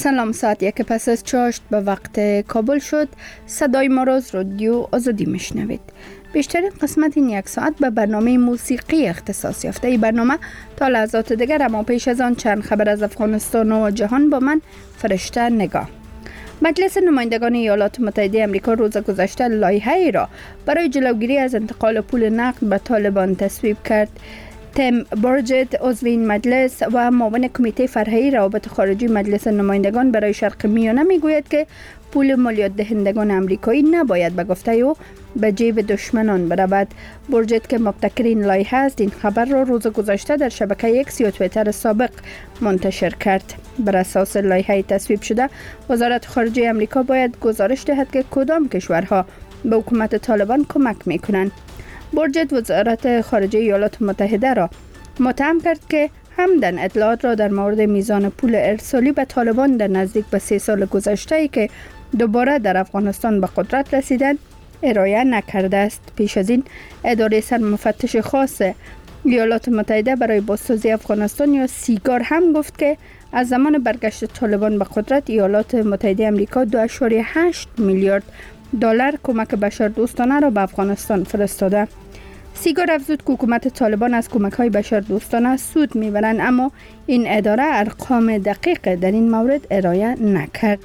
سلام، ساعت 1 پس از چاشت به وقت کابل شد. صدای ما را از رادیو آزادی میشنوید. بیشترین قسمت این یک ساعت به برنامه موسیقی اختصاص یافته. این برنامه تا لحظات دیگر، اما پیش از آن چند خبر از افغانستان و جهان با من فرشته نگاه. مجلس نمایندگان ایالات متحده آمریکا روز گذشته لایحه‌ای را برای جلوگیری از انتقال پول نقد به طالبان تصویب کرد. تیم بورجت، عضو این مجلس و معاون کمیته فرهی روابط خارجی مجلس نمایندگان برای شرق میانه میگوید که پول مالیات دهندگان آمریکایی نباید به گفته او به جیب دشمنان برود. بورجت که مبتکرین لایحه است، این خبر را روز گذشته در شبکه اکس یا توییتر سابق منتشر کرد. بر اساس لایحه تصویب شده، وزارت خارجه آمریکا باید گزارش دهد که کدام کشورها به حکومت طالبان کمک میکنند. بورجت وزارت خارجه ایالات متحده را متهم کرد که همدن اطلاعات را در مورد میزان پول ارسالی به طالبان در نزدیک به 3 سال گذشته که دوباره در افغانستان به قدرت رسیدند ارائه نکرده است. پیش از این اداره سرمفتش خاص ایالات متحده برای بازسازی افغانستان یا سیگار هم گفت که از زمان برگشت طالبان به قدرت ایالات متحده آمریکا 2.8 میلیارد دلار کمک بشردوستانه را به افغانستان فرستاده. سیگار افزود که حکومت طالبان از کمک‌های بشردوستانه سود می‌برند، اما این اداره ارقام دقیق در این مورد ارائه نکرد.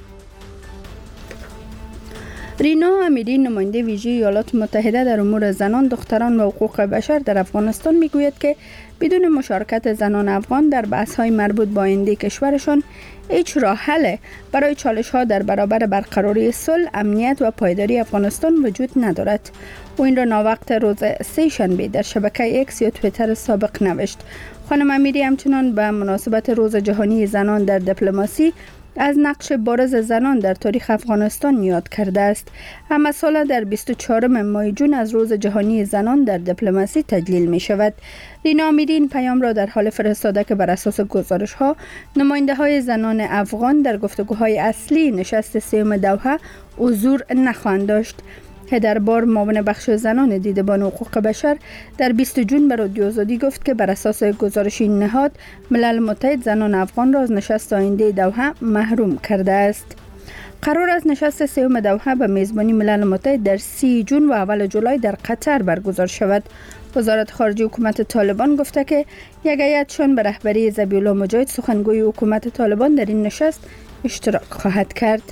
رینا امیری، نماینده ویژه ایالات متحده در امور زنان، دختران و حقوق بشر در افغانستان میگوید که بدون مشارکت زنان افغان در بحث‌های مربوط به آینده کشورشان هیچ راه حل برای چالش‌ها در برابر برقراری صلح، امنیت و پایداری افغانستان وجود ندارد. او این را ناوقت روز سه شنبه در شبکه اکس یا توییتر سابق نوشت. خانم امیری همچنان به مناسبت روز جهانی زنان در دیپلماسی از نقش بارز زنان در تاریخ افغانستان یاد کرده است. همه ساله در 24 ماه جون از روز جهانی زنان در دیپلماسی تجلیل می شود. رینا امیری این پیام را در حال فرستاده که بر اساس گزارش ها نماینده های زنان افغان در گفتگوهای اصلی نشست سوم دوحه حضور نخواهند داشت. هدربار، معاون بخش زنان دیدبان حقوق بشر، در 20 جون به رادیو آزادی گفت که بر اساس گزارش این نهاد ملل متحد زنان افغان را از نشست آینده دوحه محروم کرده است. قرار است نشست سوم دوحه به میزبانی ملل متحد در 30 جون و اول جولای در قطر برگزار شود. وزارت خارجه حکومت طالبان گفته که یک هیئتشان به رهبری ذبیح‌الله مجاهد، سخنگوی حکومت طالبان، در این نشست اشتراک خواهد کرد.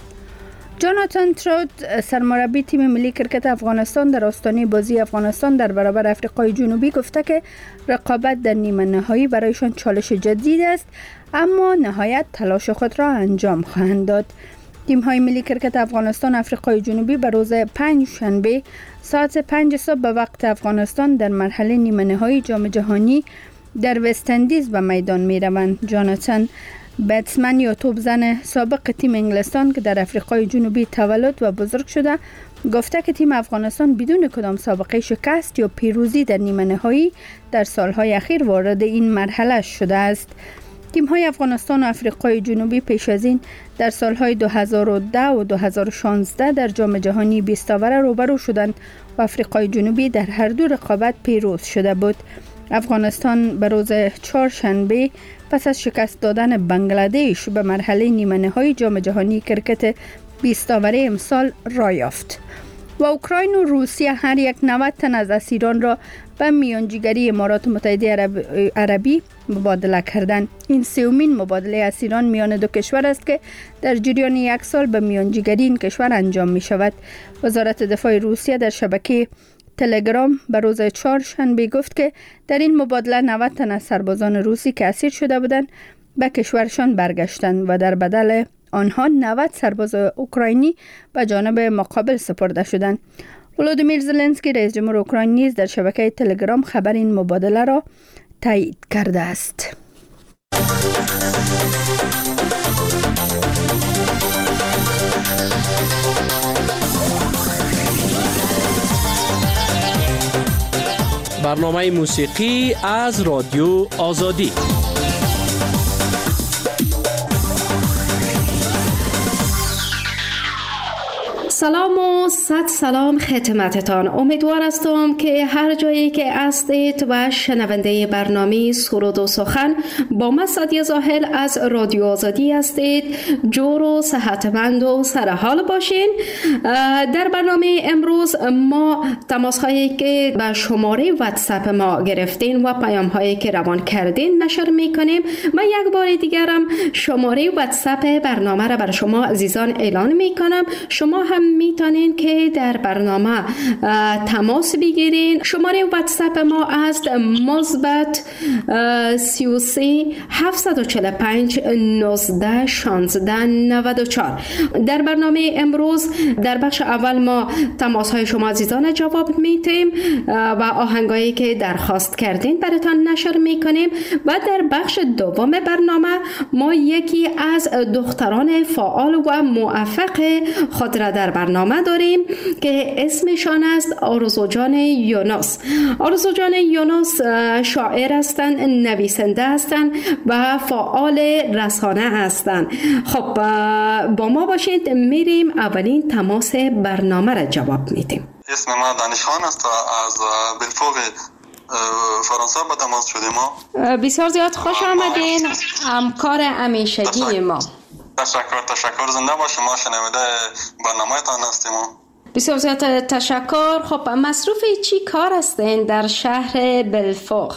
جاناتان تروت، سرمربی تیم ملی کرکت افغانستان، در آستانه بازی افغانستان در برابر آفریقای جنوبی گفته که رقابت در نیمه نهایی برایشان چالش جدید است، اما نهایت تلاش خود را انجام خواهند داد. تیم‌های ملی کرکت افغانستان آفریقای جنوبی به روز 5 شنبه ساعت 5 صبح به وقت افغانستان در مرحله نیمه نهایی جام جهانی در وست اندیز به میدان می‌روند. جاناتان بتسمن یا توپزن سابق تیم انگلستان که در آفریقای جنوبی تولد و بزرگ شده گفته که تیم افغانستان بدون کدام سابقه شکست یا پیروزی در نیمه نهایی در سالهای اخیر وارد این مرحله شده است. تیم‌های افغانستان و آفریقای جنوبی پیش از این در سالهای 2010 و 2016 در جام جهانی 20 آوره روبرو شدند و آفریقای جنوبی در هر دو رقابت پیروز شده بود. افغانستان به روز 4 شنبه پس از شکست دادن بنگلادش به مرحله نیمه نهایی جام جهانی کرکت 20 آوره امسال راه یافت. و اوکراین و روسیه هر یک 90 تن از اسیران را به میانجیگری امارات متحده عربی مبادله کردند. این سومین مبادله اسیران میان دو کشور است که در جریان یک سال به میانجیگری این کشور انجام می شود. وزارت دفاع روسیه در شبکه تلگرام به روز 4 شنبه گفت که در این مبادله 90 تن از سربازان روسی که اسیر شده بودند به کشورشان برگشتند و در بدل آنها 90 سرباز اوکراینی به جانب مقابل سپرده شدند. ولودیمیر زلنسکی رئیس جمهور اوکراین نیز در شبکه تلگرام خبر این مبادله را تایید کرده است. برنامه موسیقی از رادیو آزادی. سلام و صد سلام خدمتتان. امیدوار هستم که هر جایی که هستید و شنونده برنامه سرود و سخن با من سعدیه زاهل از رادیو آزادی هستید، جور و صحتمند و سرحال باشین. در برنامه امروز ما تماس هایی که به شماره واتساپ ما گرفتین و پیام هایی که روان کردین نشر میکنیم. من یک بار دیگرم شماره واتساپ برنامه را بر شما عزیزان اعلان میکنم. شما هم میتونین که در برنامه تماس بگیرین. شماره واتساپ ما است مثبت 33 745 19 16 94. در برنامه امروز در بخش اول ما تماس های شما عزیزان جواب میتیم و آهنگایی که درخواست کردین براتان نشر میکنیم و در بخش دوم برنامه ما یکی از دختران فعال و موفق خود را در برنامه داریم که اسمشان است آرزو جان یونس. آرزو جان یونس شاعر هستند، نویسنده هستند و فعال رسانه هستند. خب با ما باشید، میریم اولین تماس برنامه را جواب میدیم. اسم ما دانشخان است و از بلفوق فرانسه به تماس شدیم. بسیار زیاد خوش آمدین، همکار همیشگی ما. تشکر زنده باشیم. ما شنونده برنامه تان هستیم. بسیار زیاد تشکر. خب مصروف چی کار هستین در شهر بلفور؟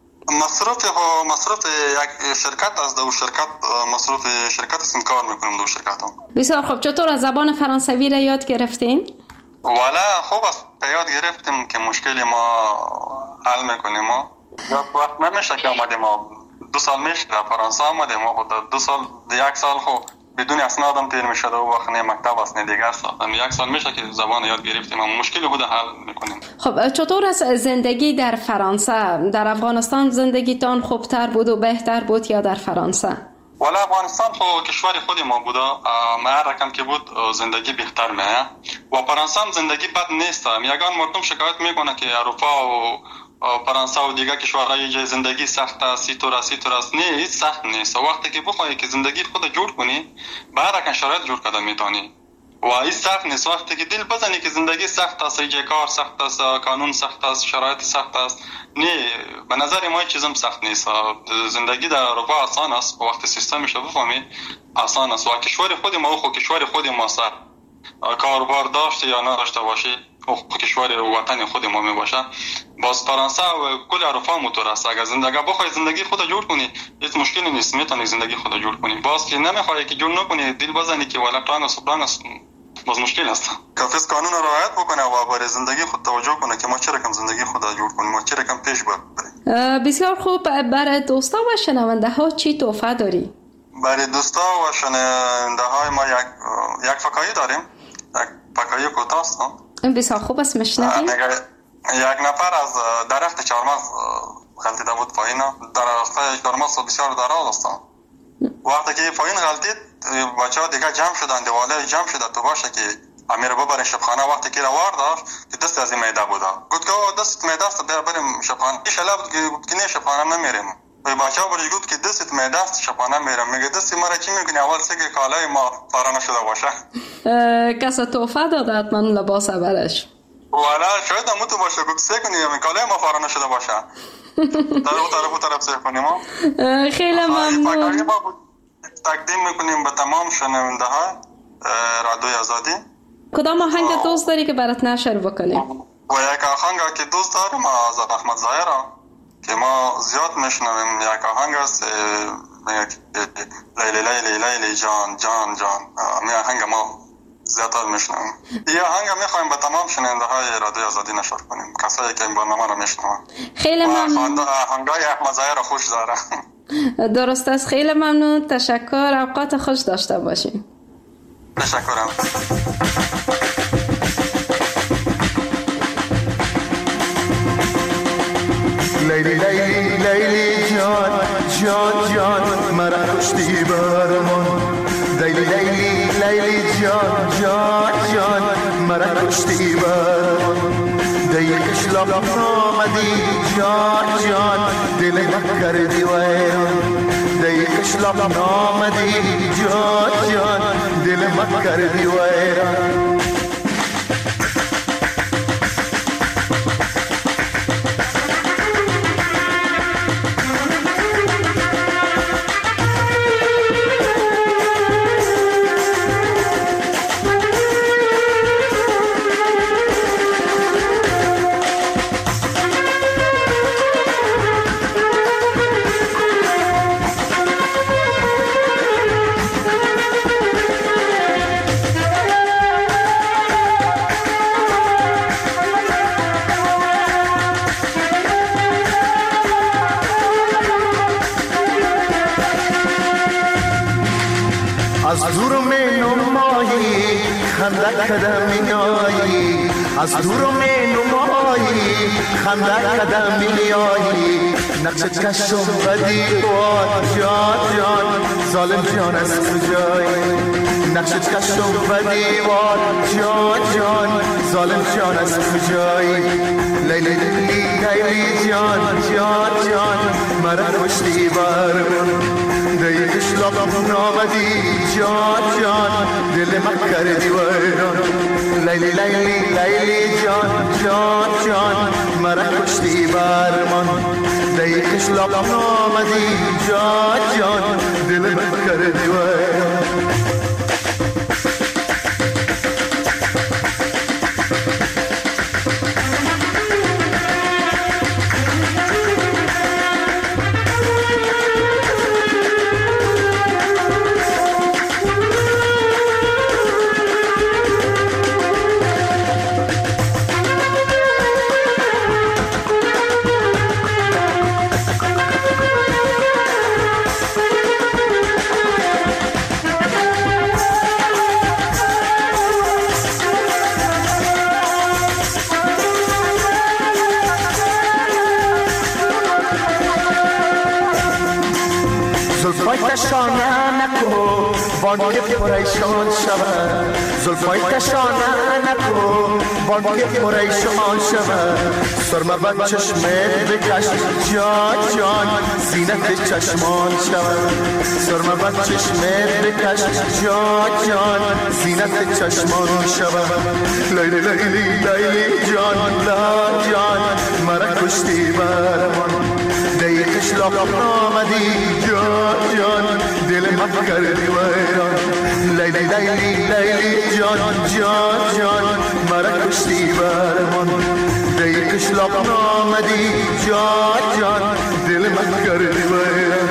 مصروف یک شرکت است. دو شرکت مصروف شرکت هستیم، کار میکنیم دو شرکت هم. بسیار خوب. چطور از زبان فرانسوی را یاد گرفتین؟ والا خوب است، یاد گرفتیم که مشکلی ما حل میکنیم. ما وقت نمیشه که آمدیم، 2 سال میشه در فرانسه آمدیم. ما 2 سال 1 سال خب بدون اسنادم تیر میشد و وقت نه مکتب است نه دیگر سال. 1 سال میشه که زبان یاد گرفتیم، اما مشکلی بود حل میکنیم. خب چطور است زندگی در فرانسه؟ در افغانستان زندگیتان خوبتر بود و بهتر بود یا در فرانسه؟ والا افغانستان خب کشور خود ما بود، ما هر رقم که بود زندگی بهتر میه و فرانسه هم زندگی بد نیست. یگان مردم شکایت میکنه که اروپا و فرانسه و دیگر کشورهای جای زندگی سخت است، سی طور است. نه، هیچ سخت نیست. وقتی که بخوای که زندگی خود جور کنی به هر رقم شرایط جور کردن میتونی و هیچ سخت نیست. وقتی که دل بزنی که زندگی سخت است، جای کار سخت است، قانون سخت است، شرایط سخت است، نه، به نظر ما چیزم سخت نیست. زندگی در اروپا آسان است وقتی سیستمش رو بفهمی آسان است. و کشور خود ما خود کشور خود ما سر کاروبار داشته یا نداشته باشی کشور وطن خود ما می باشه. باز فرانسه و کل اروپا موتور است. اگر بخوای زندگی خود جور کنی هیچ مشکلی نیست، میتونی زندگی خود جور کنی. باز که نمیخوای که جور نکنی، دل بزنی که ولا پلان است باز مشکل است. کافیست قانون رو رعایت بکنه و برای زندگی خود توجه کنه که ما چه رقم زندگی خود جور کنیم، ما چه رقم پیش بریم. بسیار خوب. برای دوستا و شنونده ها چی تحفه داری؟ برای دوستا و شنونده های ما یک فکایی داریم، یک فکایی کوتاه است. بسیار خوب است، میشنویم. یک نفر از درخت چهارمغز غلطیده بود پایین. درخت چهارمغز بسیار دراز است. وقتی که پایین غلطید بچه‌ها دیگه جمع شدن، دیواله جمع شده تو باشه که امیر ببرین شبخانه. وقتی که روار داشت که دست از این میده بوده، گفت که دست میده است بریم شبخانه. این شلاب گفت که نه شبخانه نمیریم. بچه‌ها برای گفت که دست میده است شبخانه میرم. میگه دست ما را چی میکنی؟ اول سه که کالای ما پاره نشده باشه. کس تحفه داده حتما لباس برش. والا شاید هم تو باشه، گفت سه کنیم کالای ما پاره نشده باشه. طرف سه کنیم. خیلی ممنون. تقدیم میکنیم به تمام شنونده ها رادیوی آزادی. کدام آهنگ دوست داری که برات نشر بکنیم؟ و یک آهنگ که دوست دارم از احمد ظاهر که ما زیاد میشنویم. یک آهنگ است لیلی لیلی لیلی جان جان جان. این آهنگ ما زیاد میشنویم. این آهنگ میخوایم به تمام شنونده های رادیوی آزادی نشر کنیم، کسایی که این برنامه رو میشنون. خیلی ممنون. آهنگای احمد ظاهر خوش داره. درست است. خیلی ممنون. تشکر. اوقات خوش داشته باشیم. تشکرم. لیلی لیلی لیلی جان جان جان مرا کشتی برمان. لیلی لیلی لیلی جان جان جان مرا کشتی برمان. دیگش لب آمدی جان جان دل کردی ویران. دیگش لب آمدی جان جان دل کردی ویران. از دور می نمایی خندق قدم میایی از دور می نمایی خندق قدم میایی نقش کشم بدی وار جان جان ظالم جان از کجایی نقش کشم بدی وار جان جان ظالم جان از کجایی لیلی لیلی لیلی جان جان جان مرا کشتی برمون دیگش لبم نامدی جان جان دل من کردی ویران لیلی لیلی لیلی جان جان جان مرا کشتی برمون دیگش لبم نامدی جان جان دل من کردی ویران تشانه نکو بانک پریشان شود زلفای تشانه نکو بانک پریشان شود سرمه بد چشمت بکش جان جان زینت چشمان شود سرمه بد چشمت بکش جان جان زینت چشمان شود لیلی لیلی لیلی جان لا جان مرا کشتی برمان دیگش لقب نامدی جان جان دل من کردی ویران لیلی لیلی لیلی جان جان جان مرا کشتی برمان دیگش لقب نامدی جان جان دل من کردی ویران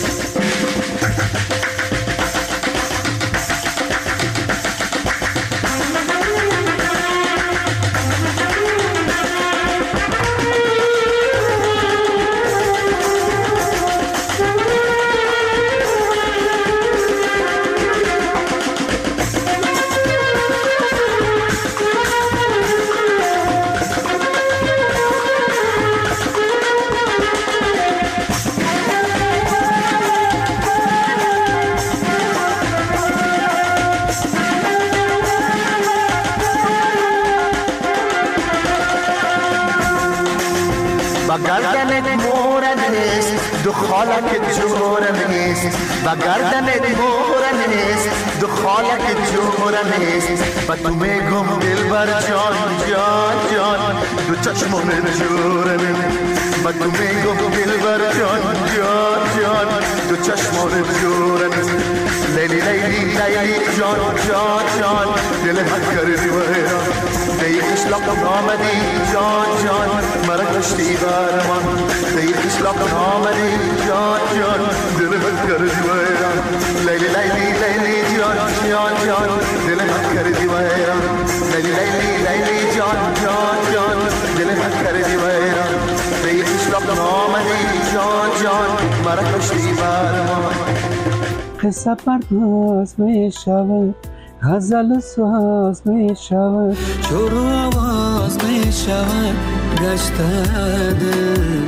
گردنت مورد نیست دو خالک جورم نیست و گردنت مورد نیست دو خالک جورم نیست و تو میگم دل بر جان جان جان دو چشمان جورم نیست و تو میگم دل بر جان جان جان دو چشمان جورم نیست لیلی لیلی لیلی جان جان جان دل من کردی ویران دیگش لقب نامدی جان جان مرا کشتی برمان دیگش لقب نامدی جان جان دل من کردی ویران لیلی لیلی لیلی جان جان جان دل من کردی ویران لیلی لیلی لیلی جان جان جان دل من کردی ویران دیگش لقب نامدی جان جان مرا کشتی برمان قصه پرداز می شود غزل ساز می شود شروع آواز می شود گشت دل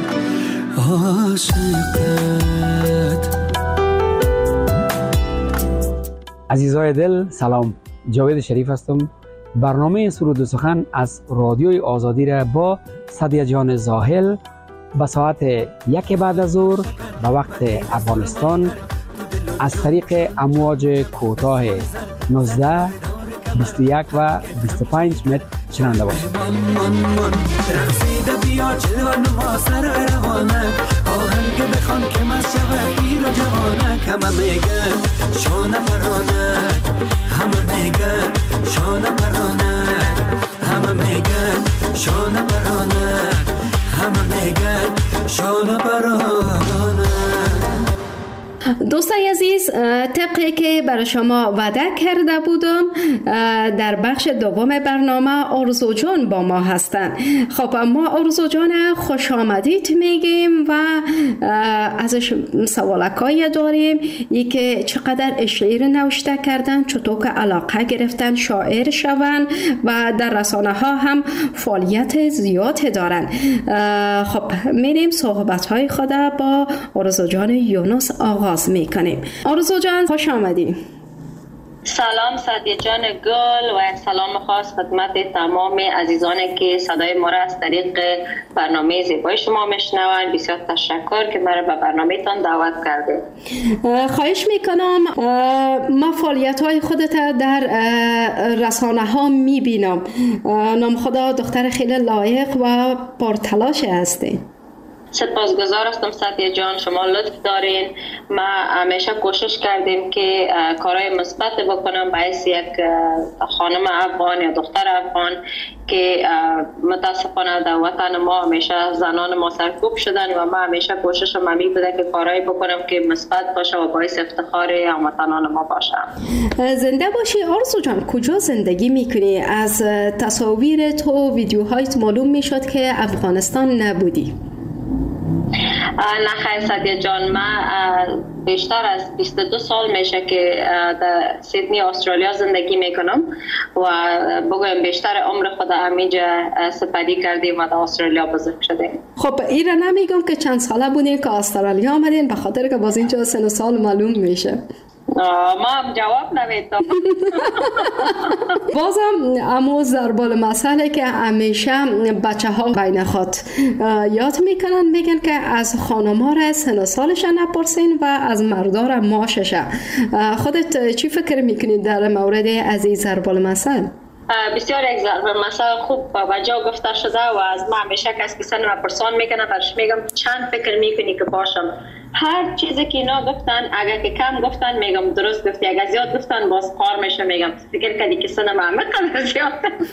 عاشقت. عزیزای دل سلام، جاوید شریف هستم. برنامه سرود و سخن از رادیوی آزادی را با سعدیه جان زاهل به ساعت 1 بعد از ظهر به وقت افغانستان از طریق امواج کوتاه 19 21 و 25 متر شنونده باشید. دوستای عزیز، طبقی که برای شما وعده کرده بودم، در بخش دوم برنامه آرزو جان با ما هستند. خب ما آرزو جان خوش آمدید میگیم و ازش سوالکایی داریم. یکی چقدر شعر نوشته کردن، چطور که علاقه گرفتن شاعر شوند و در رسانه ها هم فعالیت زیاد دارن. خب میریم صحبت های خود با آرزو جان یونس آغاز میکنیم. آرزو جان خوش آمدی. سلام سعدیه جان گل و سلام خاص خدمت تمام عزیزانی که صدای ما را از طریق برنامه زیبای شما میشنوند. بسیار تشکر که مرا به برنامه تان دعوت کرده. خواهش میکنم. ما فعالیت های خودت در رسانه ها میبینم. نام خدا دختر خیلی لایق و پرتلاش هستی. سپاسگزار هستم سعدیه جان، شما لطف دارین. ما همیشه کوشش کردیم که کارهای مثبت بکنم باعث یک خانم افغان یا دختر افغان که متاسفانه در وطن ما همیشه زنان ما سرکوب شدن و ما همیشه کوششم همی بوده که کارهایی بکنم که مثبت باشه و باعث افتخار هموطنان ما باشه. زنده باشی آرزو جان. کجا زندگی میکنی؟ از تصاویر تو ویدیوهایت معلوم میشد که افغانستان نبودی. نه خیر سعدیه جان، من بیشتر از 22 سال میشه که در سیدنی استرالیا زندگی میکنم و بگویم بیشتر عمر خود همینجا سپری کردیم و در استرالیا بزرگ شدیم. خب این را نمیگم که چند ساله بودین که استرالیا آمدین، به خاطر که باز اینجا سن و سال معلوم میشه. ما هم جواب نمیدم. بازم امو ضربال مسئله که همیشه بچه ها بین خود یاد میکنن، میگن که از خانوما را سن و سالش نپرسین و از مردا را معاشش. خودت چی فکر میکنی در مورد از این ضربال مسئله؟ بسیار یک ضرب مثلا خوب و جا گفته شده و از ما همیشه کسی که سن و پرسان میکنه برش میگم چند فکر میکنی که باشم. هر چیزی که اینا گفتن اگر که کم گفتن میگم درست گفتی، اگر زیاد گفتن باز قار میشه میگم فکر کردی که سن معمق قدر زیاد.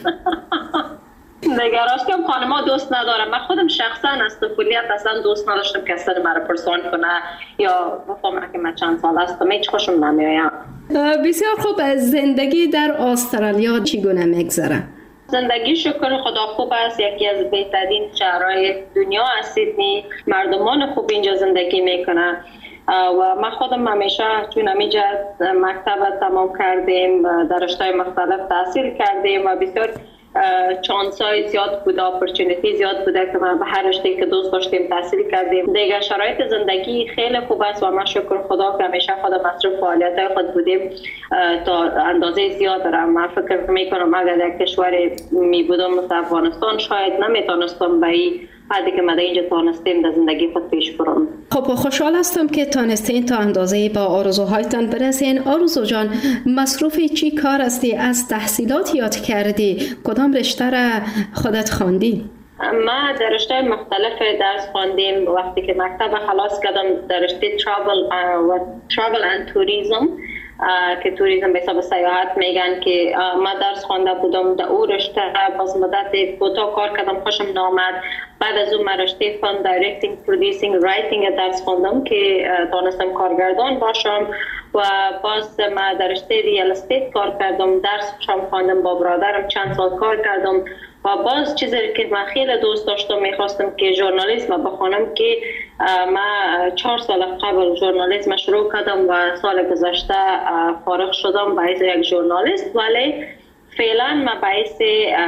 دیگه راستیم خانما دوست ندارم. من خودم شخصا از طفولیت اصلا دوست نداشتم که سن مرا پرسان کنه یا بفهمه که من چند سال هستم. هیچ خوشم نمیاد. بسیار خوب. زندگی در استرالیا چگونه میگذره؟ زندگی شکر خدا خوب است. یکی از بهترین شهرهای دنیا است سیدنی. مردمان خوب اینجا زندگی میکنن و من خودم همیشه چون همینجا مکتب تمام کردیم، در رشته‌های مختلف تحصیل کردیم و بسیار چانسای زیاد بوده، اپورتونیتی زیاد بوده که من به هر رشته‌ای که دوست داشتیم تحصیل کردیم. دیگه شرایط زندگی خیلی خوب است و من شکر خدا که همیشه خودم مصروف فعالیت‌های خود بودیم تا اندازه زیاد دارم. من فکر میکنم اگر یک کشور می بودم مثل افغانستان شاید نمیتونستم به این حدی که ما اینجا تانستیم در زندگی خود پیش برم. خب خوشحال هستم که تانستین تا اندازه با آرزوهایتان برسین. آرزو جان، مصروف چی کار هستی؟ از تحصیلات یاد کردی؟ کدام رشته را خودت خواندی؟ ما در رشته مختلف درس خواندیم. وقتی که مکتب خلاص کردم در رشته travel and tourism که توریسم به حساب سیاحت میگن که ما درس خوانده بودم در اون رشته. باز مدت کوتاه کار کردم، خوشم نامد. بعد از اون من رشته فن دایرکتینگ پرودیوسینگ رایتینگ درس خوندم که دانستم کارگردان باشم و باز ما در رشته ریال استیت کار کردم، درس خواندم، با برادرم چند سال کار کردم و باز چیزی که من خیلی دوست داشتم میخواستم که ژورنالیسم بخونم که من 4 سال قبل ژورنالیسم شروع کردم و سال گذشته فارغ شدم باعث یک ژورنالیست، ولی فعلا من باعث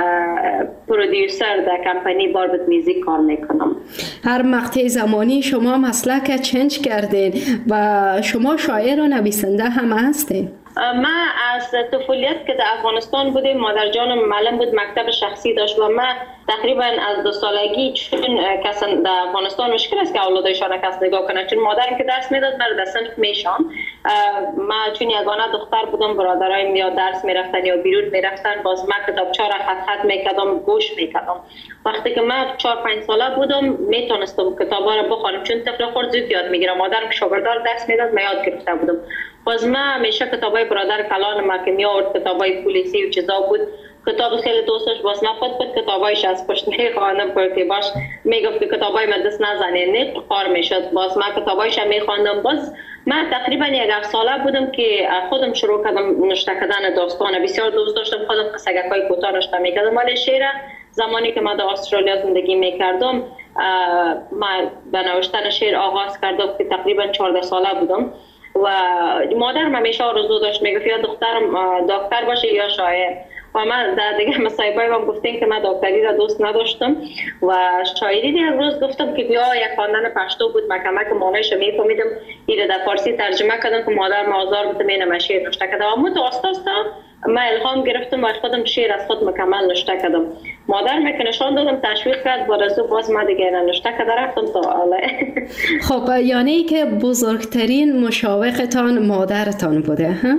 پرودیوسر در کمپانی باربت میوزیک کار میکنم. هر مقطع زمانی شما مسلک چنج کردین و شما شاعر و نویسنده هم هستین. من از طفولیت که در افغانستان بودیم، مادر جانم معلم بود، مکتب شخصی داشت و من تقریبا از 2 سالگی، چون کسا در افغانستان مشکل است که اولادایشان کس نگاه کنه، چون مادرم که درس میداد من در صنف میشان. من چون یگانه دختر بودم، برادرایم یا درس میرفتن یا بیرون میرفتن، باز من کتابچه را خط میکردم، گوش میکردم. وقتی که من 4-5 ساله بودم میتونستم کتابا را بخونم، چون طفل خود زود یاد میگیره. مادرم شاگردار درس میداد، من یاد گرفته بودم. باز من همیشه کتابای برادر کلان ما که میآورد، کتابای پلیسی و چیزا بود، کتاب خیلی دوستش. باز من خود کتابایش از پشت میخواندم که باش میگفت که کتابای من دست نزنه، نه قار میشد. باز من کتابایش میخواندم. باز من تقریبا 1 ساله بودم که خودم شروع کردم نوشته کردن داستان. بسیار دوست داشتم خودم قصه‌های کوتاه نوشته می‌کردم. ولی شعر زمانی که من در استرالیا زندگی می‌کردم من به نوشتن شعر آغاز کردم که تقریبا 14 ساله بودم و مادرم همیشه آرزو داشت میگفت یا دخترم دکتر باشه یا شاعر. و من در دیگه مصاحبه‌ای هم گفتین که من دکتری را دوست نداشتم و شاعری دیگه. روز گفتم که بیا یک خواندن پشتو بود من کمک معنیش میفهمیدم اینو در فارسی ترجمه کردم که مادر آزار بود من شعر نوشته کردم. اما تو آستا من الهام گرفتم و خودم شعر از خود مکمل نوشته کردم. مادر که نشان دادم تشویق کرد بعد از باز من دیگه نوشته کردم رفتم تا حالا. خب یعنی که بزرگترین مشوقتان مادرتان بوده ها؟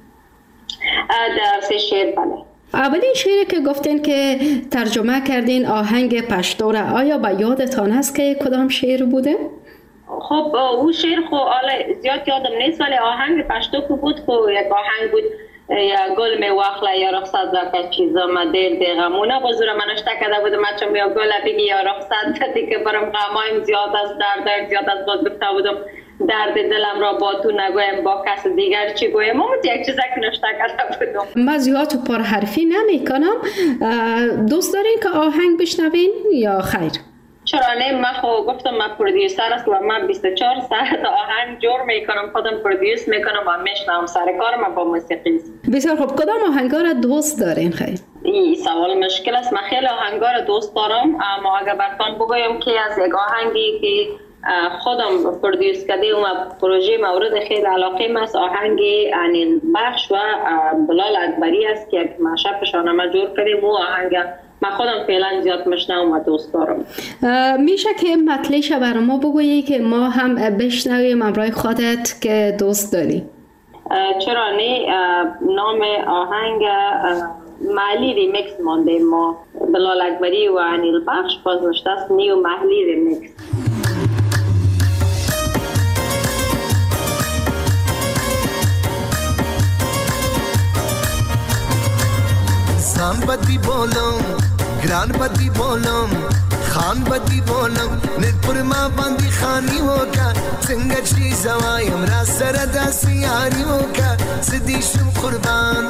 در شعر بله. اولین شعری که گفتین که ترجمه کردین آهنگ پشتو را آیا به یادتان هست که کدام شعر بوده؟ خب او شعر خب زیاد یادم نیست ولی آهنگ پشتو که بود خب یک آهنگ بود یا گل می واخله یا رخصت زکه چیزا ما دل دیغمونه بازور من نوشته کرده بودم چون یا گل بگی یا رخصت دیگه برام غمایم زیاد از درد زیاد از باز گفته بودم درد دلم را با تو نگویم با کس دیگر چی گویم. اما یک چیزی که نوشته کرده بودم. من زیاد پرحرفی نمی کنم. دوست دارین که آهنگ بشنوین یا خیر؟ چرا نه؟ من خب گفتم من پرودیوسر هستم و من 24 ساعت آهنگ جور میکنم خودم پرودیوس میکنم و میشنم سر کار من با موسیقی. بسیار خوب. کدام آهنگا را دوست دارین خیر؟ این سوال مشکل است. من خیلی آهنگا را دوست دارم اما اگر براتون بگویم که از یک آهنگی که خودم پرودیوس کردم و پروژه مورد خیلی علاقه من است آهنگ انیل بخش و بلال اکبری است که یک مشهد شاهنامه جور کردیم. و آهنگ من خودم فعلا زیاد میشنوم و دوست دارم. میشه که مطلعش برای ما بگویی که ما هم بشنویم امرای خودت که دوست داری؟ چرا نه؟ نام آهنگ محلی ریمیکس مانده ما بلال اکبری و انیل بخش باز نوشته است نیو محلی ریمیکس. زن بدی بولم گران بدی بولم خان بدی بولم نت پر ما باندې خانی وکا څنګه چې زوایم را سره داسې یاري وکا زدي شم قربان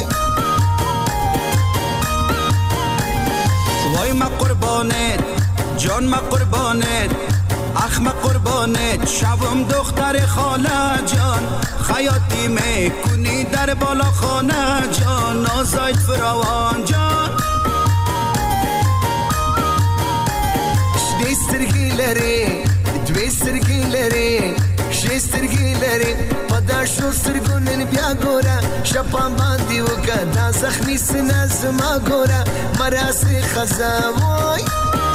وای ما قربانت جان ما قربانت اخ ما قربانت شوم دختر خاله جان خیاطی میکنی در بالا خانه جان نازاید فراوان جان شدی سترگی لری دوی سترگی لری شدی سترگی لری پدا شو سترگونن بیا گورا شپان باندی وکا دا زخمی سنا زما گورا مراسی خزاوی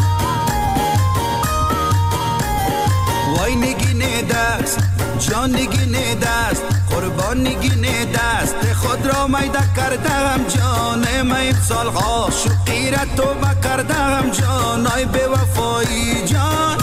وای نگینه دست جان نگینه دست قربان نگینه دست خود را میده کردم جان من سالها شوقی را توبه کردم جان ای به وفایی جان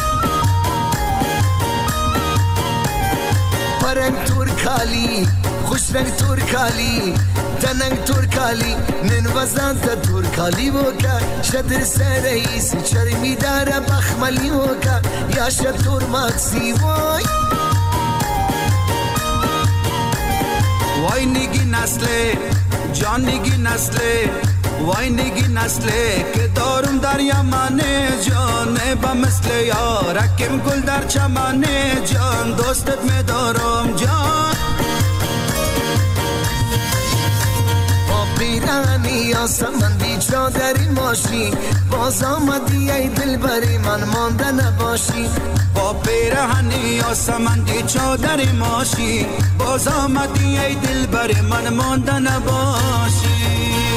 پرنگ ترکالی خوش رنگ ترکالی تنگ ترکالی نن وزن تا ترکالی وکا شدر سرئیسی چرمی داره بخملی وکا یا شدر مکسی وای وای نگی نسله جان نگی نسله وای نگی نسله که دارم در یمنه جان با مثل یارکم گل در چمنه جان دوستت می دارم جان پیرانی آسمندی چادری ماشی باز آمدی ای دل بری من مانده نباشی با پیرانی آسمندی چادری ماشی باز آمدی ای دل بری من مانده نباشی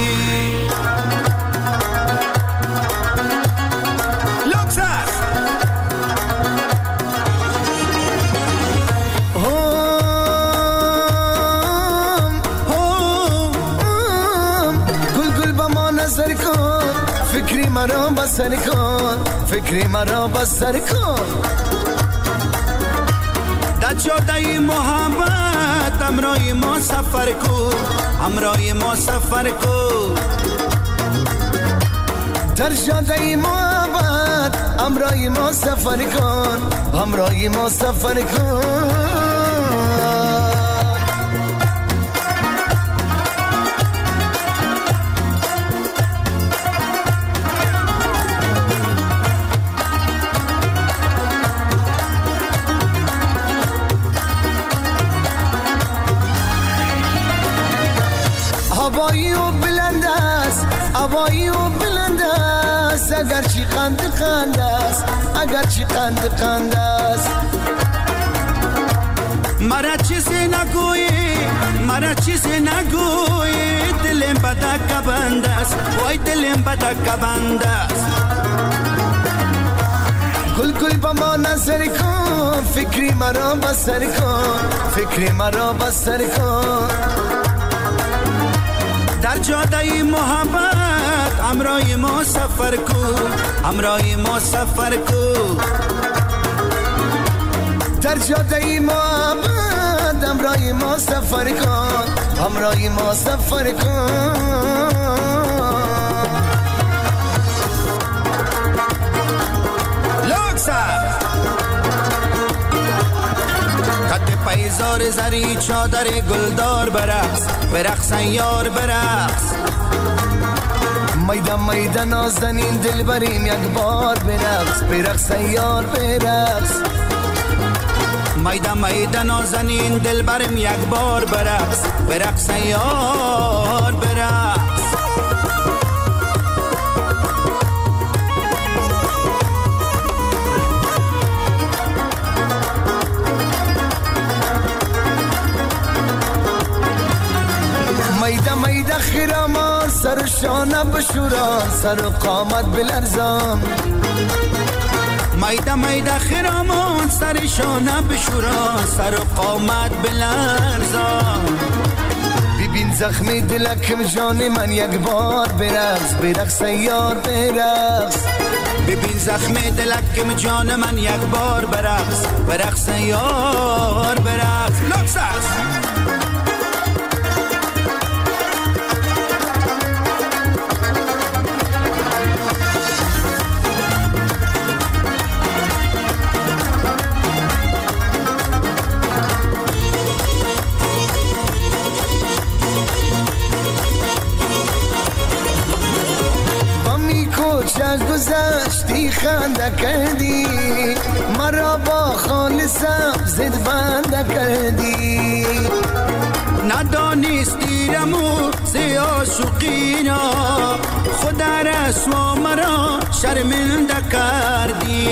فکری مرا بسر کن فکری مرا بسر کن در جاده محبت همراه ما سفر کن همراه ما سفر کن در جاده محبت همراه ما سفر کن همراه ما سفر کن هوایی و بلند است، اگرچه قند است، اگرچه قند است. مرا چیزی نگویی، مرا چیزی نگویی، دلم بدک بند است، وای دلم بدک بند است. گل گل با ما نظر کن، فکری مرا بسر کن، فکری مرا بسر کن. در جاده محبت همراه ما سفر کن، همراه ما سفر کن. در جاده محبت همراه ما سفر کن، همراه ما سفر کن. قد پیزار زری چادر گلدار برقص، برقص یار برقص. میدان میدان نازنین دل بریم یک بار برقص، برقص یار برقص. میدان میدان نازنین دل بریم یک بار برقص، برقص یار برقص. میده میده خیرامان سر و شانه بشوران، سر و قامت بلرزان. میده میده خیرامان سر شانه بشوران، سر و قامت بلرزان. ببین زخمی دلکم جان من یک بار برقص، برقص یار برقص. ببین زخمی دلکم جان من یک بار برقص، برقص یار برقص. لوکساس چند گذشتی خنده کردی، مرا با خالصم زد بنده کردی. ندانستی رمو زی عاشقینا، خود رسوا مرا شرمنده کردی.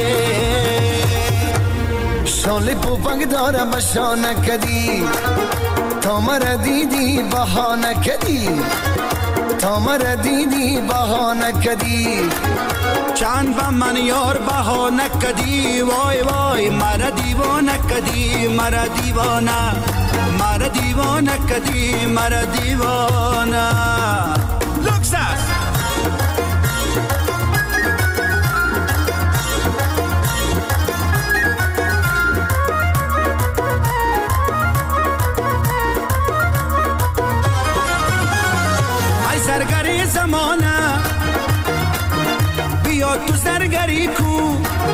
شال پوپنگ دارم بشانه کردی، تا مرا دیدی بهانه کردی، تا مرا دیدی بهانه کردی. چند با من یار بهانه کردی، وای وای مرا دیوانه کردی، مرا دیوانه، مرا دیوانه کردی، مرا دیوانه. لوکساس زرگری زمانه بیا تو زرگری کو،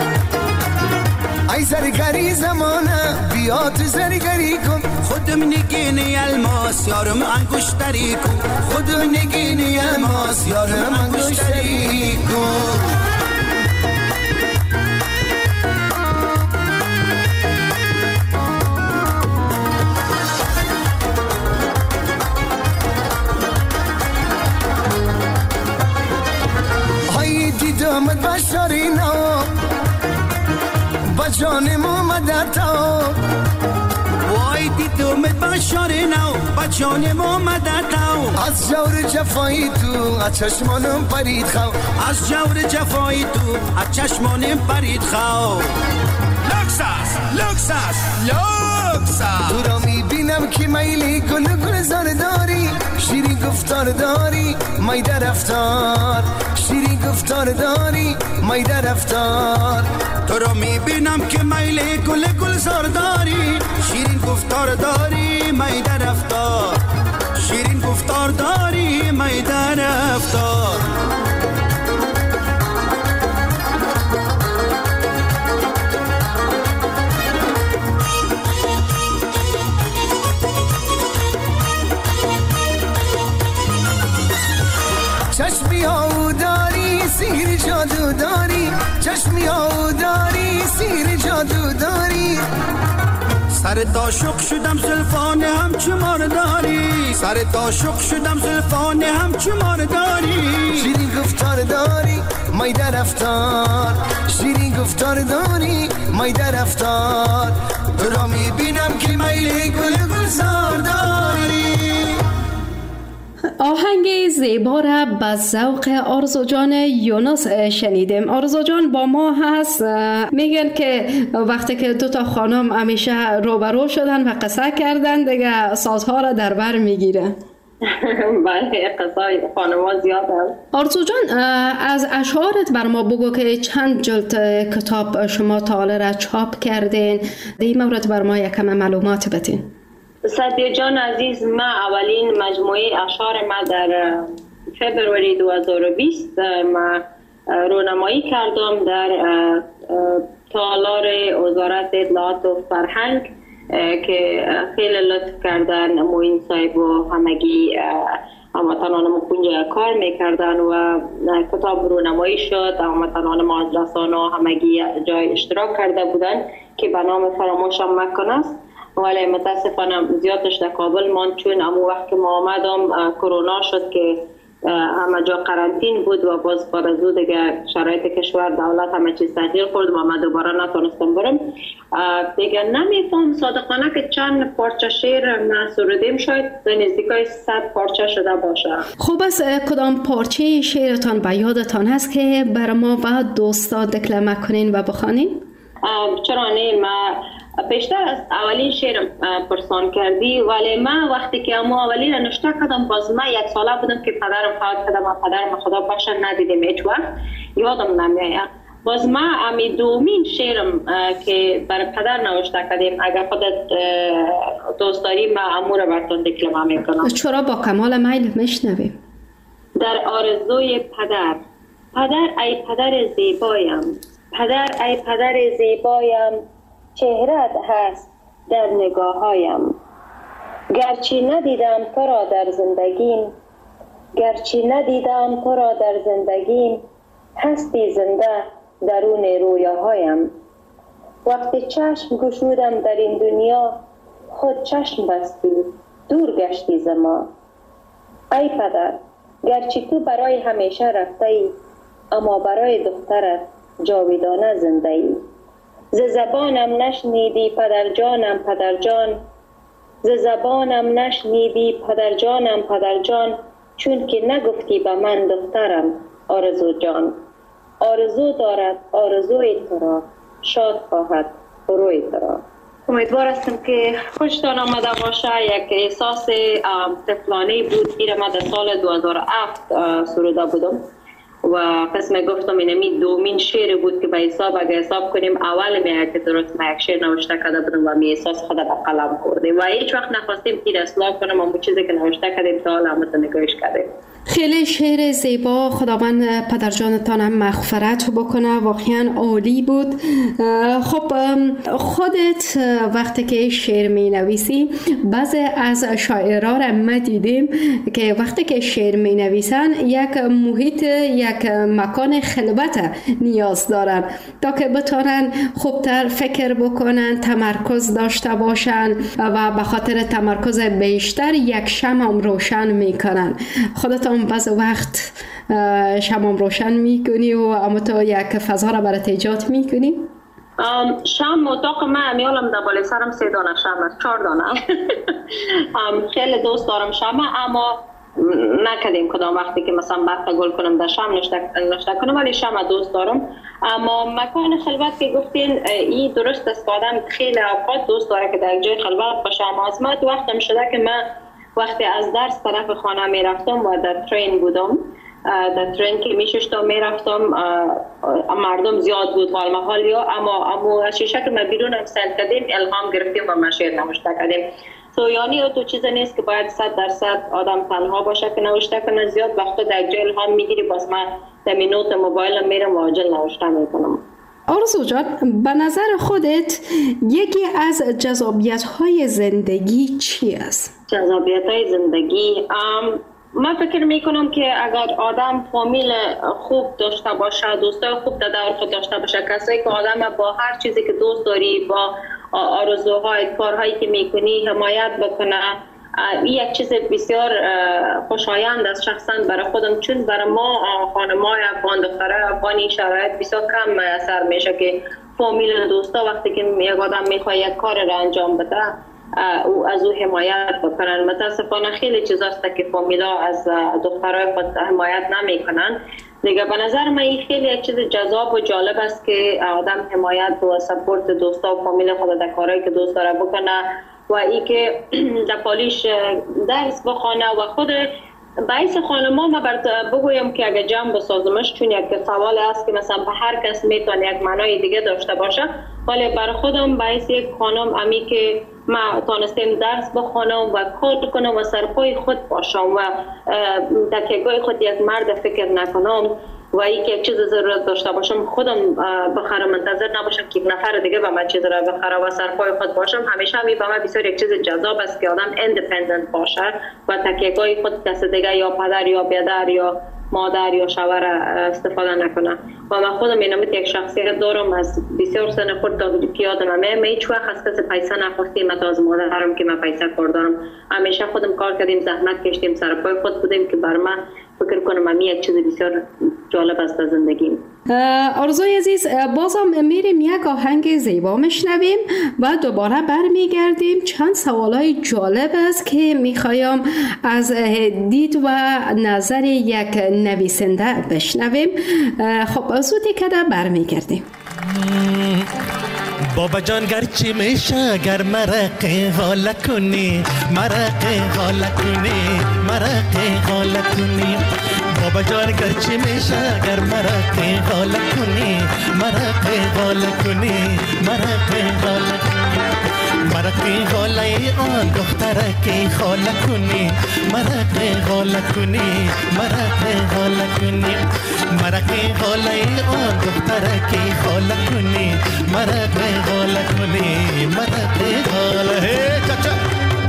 ای زرگری زمانه بیا تو زرگری کن. خودم نگینی الماس یارم انگشتری کن، خودم نگینی الماس یارم انگشتری کن. دیدمت بشارینا با جانم اومده تا، وای دیدمت بشارینا با جانم اومده تا. از جور جفایی تو از چشمانم پرید خو، از جور جفایی تو از چشمانم پرید خو. لوکساس لوکساس لوکساس. تو را میبینم که میلی گل گلزار داری، شیرین گفتار داری میده رفتار، شیرین گفتار داری میده رفتار. تو را میبینم که میلی گل گلزار داری، شیرین گفتار داری میده رفتار، شیرین گفتار داری میده رفتار. چشمی ها داری سیر جادو داری، چشمی ها داری سیر جادو داری. سر تا شق شدم زلفان همچو مارداری سر تا شق شدم زلفان همچو مارداری شیرین گفتار داری مای در افتار شیرین گفتار داری مای در افتار تو را میبینم که میل گل گلزار داری. آهنگ زیبا را به ذوق آرزو جان یونس شنیدیم. آرزو جان با ما هست. میگن که وقتی که دو تا خانم همیشه روبرو شدن و قصه کردن دیگه سازها را در بر میگیره. بله قصای خانم‌ها زیاد هست. آرزو جان از اشعارت بر ما بگو که چند جلد کتاب شما تا حالا را چاپ کردین. در این مورد بر ما یکم معلومات بدین. سعدیه جان عزیز، ما اولین مجموعه اشعار ما در فبروری 2020 ما رونمایی کردم در تالار وزارت اطلاعات و فرهنگ که خیلی لطف کردن موین صاحب و همگی هموطنان ما اونجا کار میکردن و کتاب رونمایی شد. هموطنان ما از رسانه همگی جای اشتراک کرده بودن که به نام فراموشم مکن است، ولی متاسفانه زیادش در کابل ماند چون امو وقت که ما آمدم کرونا شد که همه جا قرنطین بود و باز بارزو دیگه شرایط کشور دولت همه چیز تغییر خورد و من دوباره نتونستم برم دیگه. نمیفهم صادقانه که چند پارچه شعر ما سرودیم، شاید نزدیکای 100 پارچه شده باشه. خوب است کدام پارچه شعرتان به یادتان هست که بر ما و دوستا دکلمه کنین و بخوانین؟ چرا نه، ما بیشتر از اولین شعرم پرسان کردی، ولی من وقتی که اما اولین نشته کردم باز من 1 ساله بودم که پدرم فوت کرده و پدرم خدا باشه ندیدم هیچ وقت، یادم نمیاد. باز من امی دومین شعرم که برای پدر نوشته کردیم، اگر خودت دوست داری من امور براتون دکلمه میکنم. چرا با کمال میل میشنویم. در آرزوی پدر. پدر ای پدر زیبایم، پدر ای پدر زیبایم، چهرت هست در نگاهایم. گرچه ندیدم تو را در زندگیم، گرچه ندیدم تو را در زندگیم، هستی زنده درون رویاهایم. وقتی چشم گشودم در این دنیا، خود چشم بستی دور گشتی ز ما. ای پدر گرچه تو برای همیشه رفته ای، اما برای دخترت جاودانه زنده ای. ز زبانم نشنیدی پدر جانم پدر جان، ز زبانم نشنیدی پدر جانم پدر جان، چون که نگفتی به من دخترم آرزو جان. آرزو دارد آرزوی تو را، شاد خواهد روی تو را. امیدوار هستم که خوشتان آمده باشه. یک احساس طفلانه بود. این ما در سال 2007 سروده بودم و قسم گفتم اینمی دومین شعر بود که به اگه حساب کنیم اول میاد که درست ما یک شعر نوشته کرده بودم و می احساس خود به قلم کردیم و هیچ وقت نخواستیم این اصلاح کنم. اما چیزی که نوشته کردیم تا حالا همتون نگاهش کردیم. خیلی شعر زیبا. خداوند پدرجانتان هم مغفرت بکنه، واقعا عالی بود. خب خودت وقتی که شعر می نویسی، بعضی از شاعران را ما دیدیم که وقتی که شعر می نویسن یک محیط، یک مکان خلوت نیاز دارن تا که بتونن خوبتر فکر بکنن، تمرکز داشته باشن و به خاطر تمرکز بیشتر یک شمع روشن میکنن. خودتان بعض وقت شمع روشن میکنی و اما تو یک فضا را برات ایجاد میکنی؟ شم اتاق من میالم در بالای سرم 3 دانه شم است، 4 دانه. خیلی دوست دارم شم، اما نکردیم کدام وقتی که مثلا بحث گل کنم در شم نشته کنم، ولی شم دوست دارم. اما مکان خلوت که گفتین این درست است، آدم خیلی اوقات دوست داره که در جای خلوت باشه. اما از من وقتم شده که من وقتی از درس طرف خانه می رفتم و در ترین بودم، در ترین که میشستم میرفتم، مردم زیاد بود والمحال یا اما از شیشه که ما بیرون هم سند کردیم الهام گرفتیم و ما شعر نوشته کردیم. یعنی تو چیز نیست که باید 100% آدم تنها باشه که نوشته کنه. زیاد وقتا در جای الهام میگیری، باز من در نوت موبایلم میرم و عاجل نوشته میکنم. آرزو جان، به نظر خودت یکی از جذابیت‌های زندگی چی است؟ جذابیت‌های زندگی من فکر میکنم که اگر آدم فامیل خوب داشته باشه، دوستای خوب در دور خود داشته باشه، کسایی که آدم با هر چیزی که دوست داری با آرزوهای کارهایی که میکنی حمایت بکنه. یک چیز بسیار خوشایند است شخصا برای خودم، چون برای ما خانم‌های افغان، دخترای افغانی شرایط بسیار کم میسر میشه که فامیل و دوستا وقتی که یک آدم میخواد یک کار را انجام بده او از او حمایت بکنن. متاسفانه خیلی چیزاست که فامیلا از دخترای خود حمایت نمیکنن. دیگه به نظر من این خیلی یک چیز جذاب و جالب است که آدم حمایت و سپورت دوستا و فامیل خود در کارهایی که دوست داره بکنه و ای که در پالیش درس بخونه و خود باعث خانما ما بگویم که اگه جمع بسازمش، چون یک سوال است که مثلا به هر کس میتونه یک معنای دیگه داشته باشه، ولی برای خودم باعث یک خانم امی که ما تانستیم درس بخونم و کار کنم و سرپای خود باشم و تکیه‌گاه خود یک مرد فکر نکنم و اینکه یک چیز ضرورت داشته باشم خودم بخرم، منتظر نباشم که یک نفر دیگه به من چیز را بخره و سرپای خود باشم. همیشه همین به من بسیار یک چیز جذاب است که آدم ایندیپندنت باشه و تکیه‌گاه خود کس دیگه یا پدر یا بیادر یا مادر یا شوهر استفاده نکنه. و من خودم اینم یک شخصیت دارم از بسیار سن خود تا پیادم هیچ وقت از کسی پیسه نخواستیم، حتی از مادرم که من پیسه کار دارم. همیشه خودم کار کردیم، زحمت کشیدیم، سرپای خود بودیم که بر من فکر کنم همی یک چیز بسیار جالب است در زندگیم. آرزوی عزیز، بازم میریم یک آهنگ زیبا میشنویم و دوباره برمیگردیم. چند سوالای جالب است که میخوایم از دید و نظر یک نویسنده بشنویم. خب زودی که برمیگردیم. بابا جان گرچه میشه اگر مرقه غاله کنی، مرقه غاله کنی، مرقه غاله کنی. بابا جان گرچه میشه اگر مرقه غاله کنی، مرقه غاله کنی، مرقه غاله کنی. مرقه غاله آن دختره که خاله کنی، مرقه غاله کنی، مرقه غاله کنی. مرقه غاله آن دختره که خاله کنی، مرقه غاله کنی، مرقه غاله. چاچا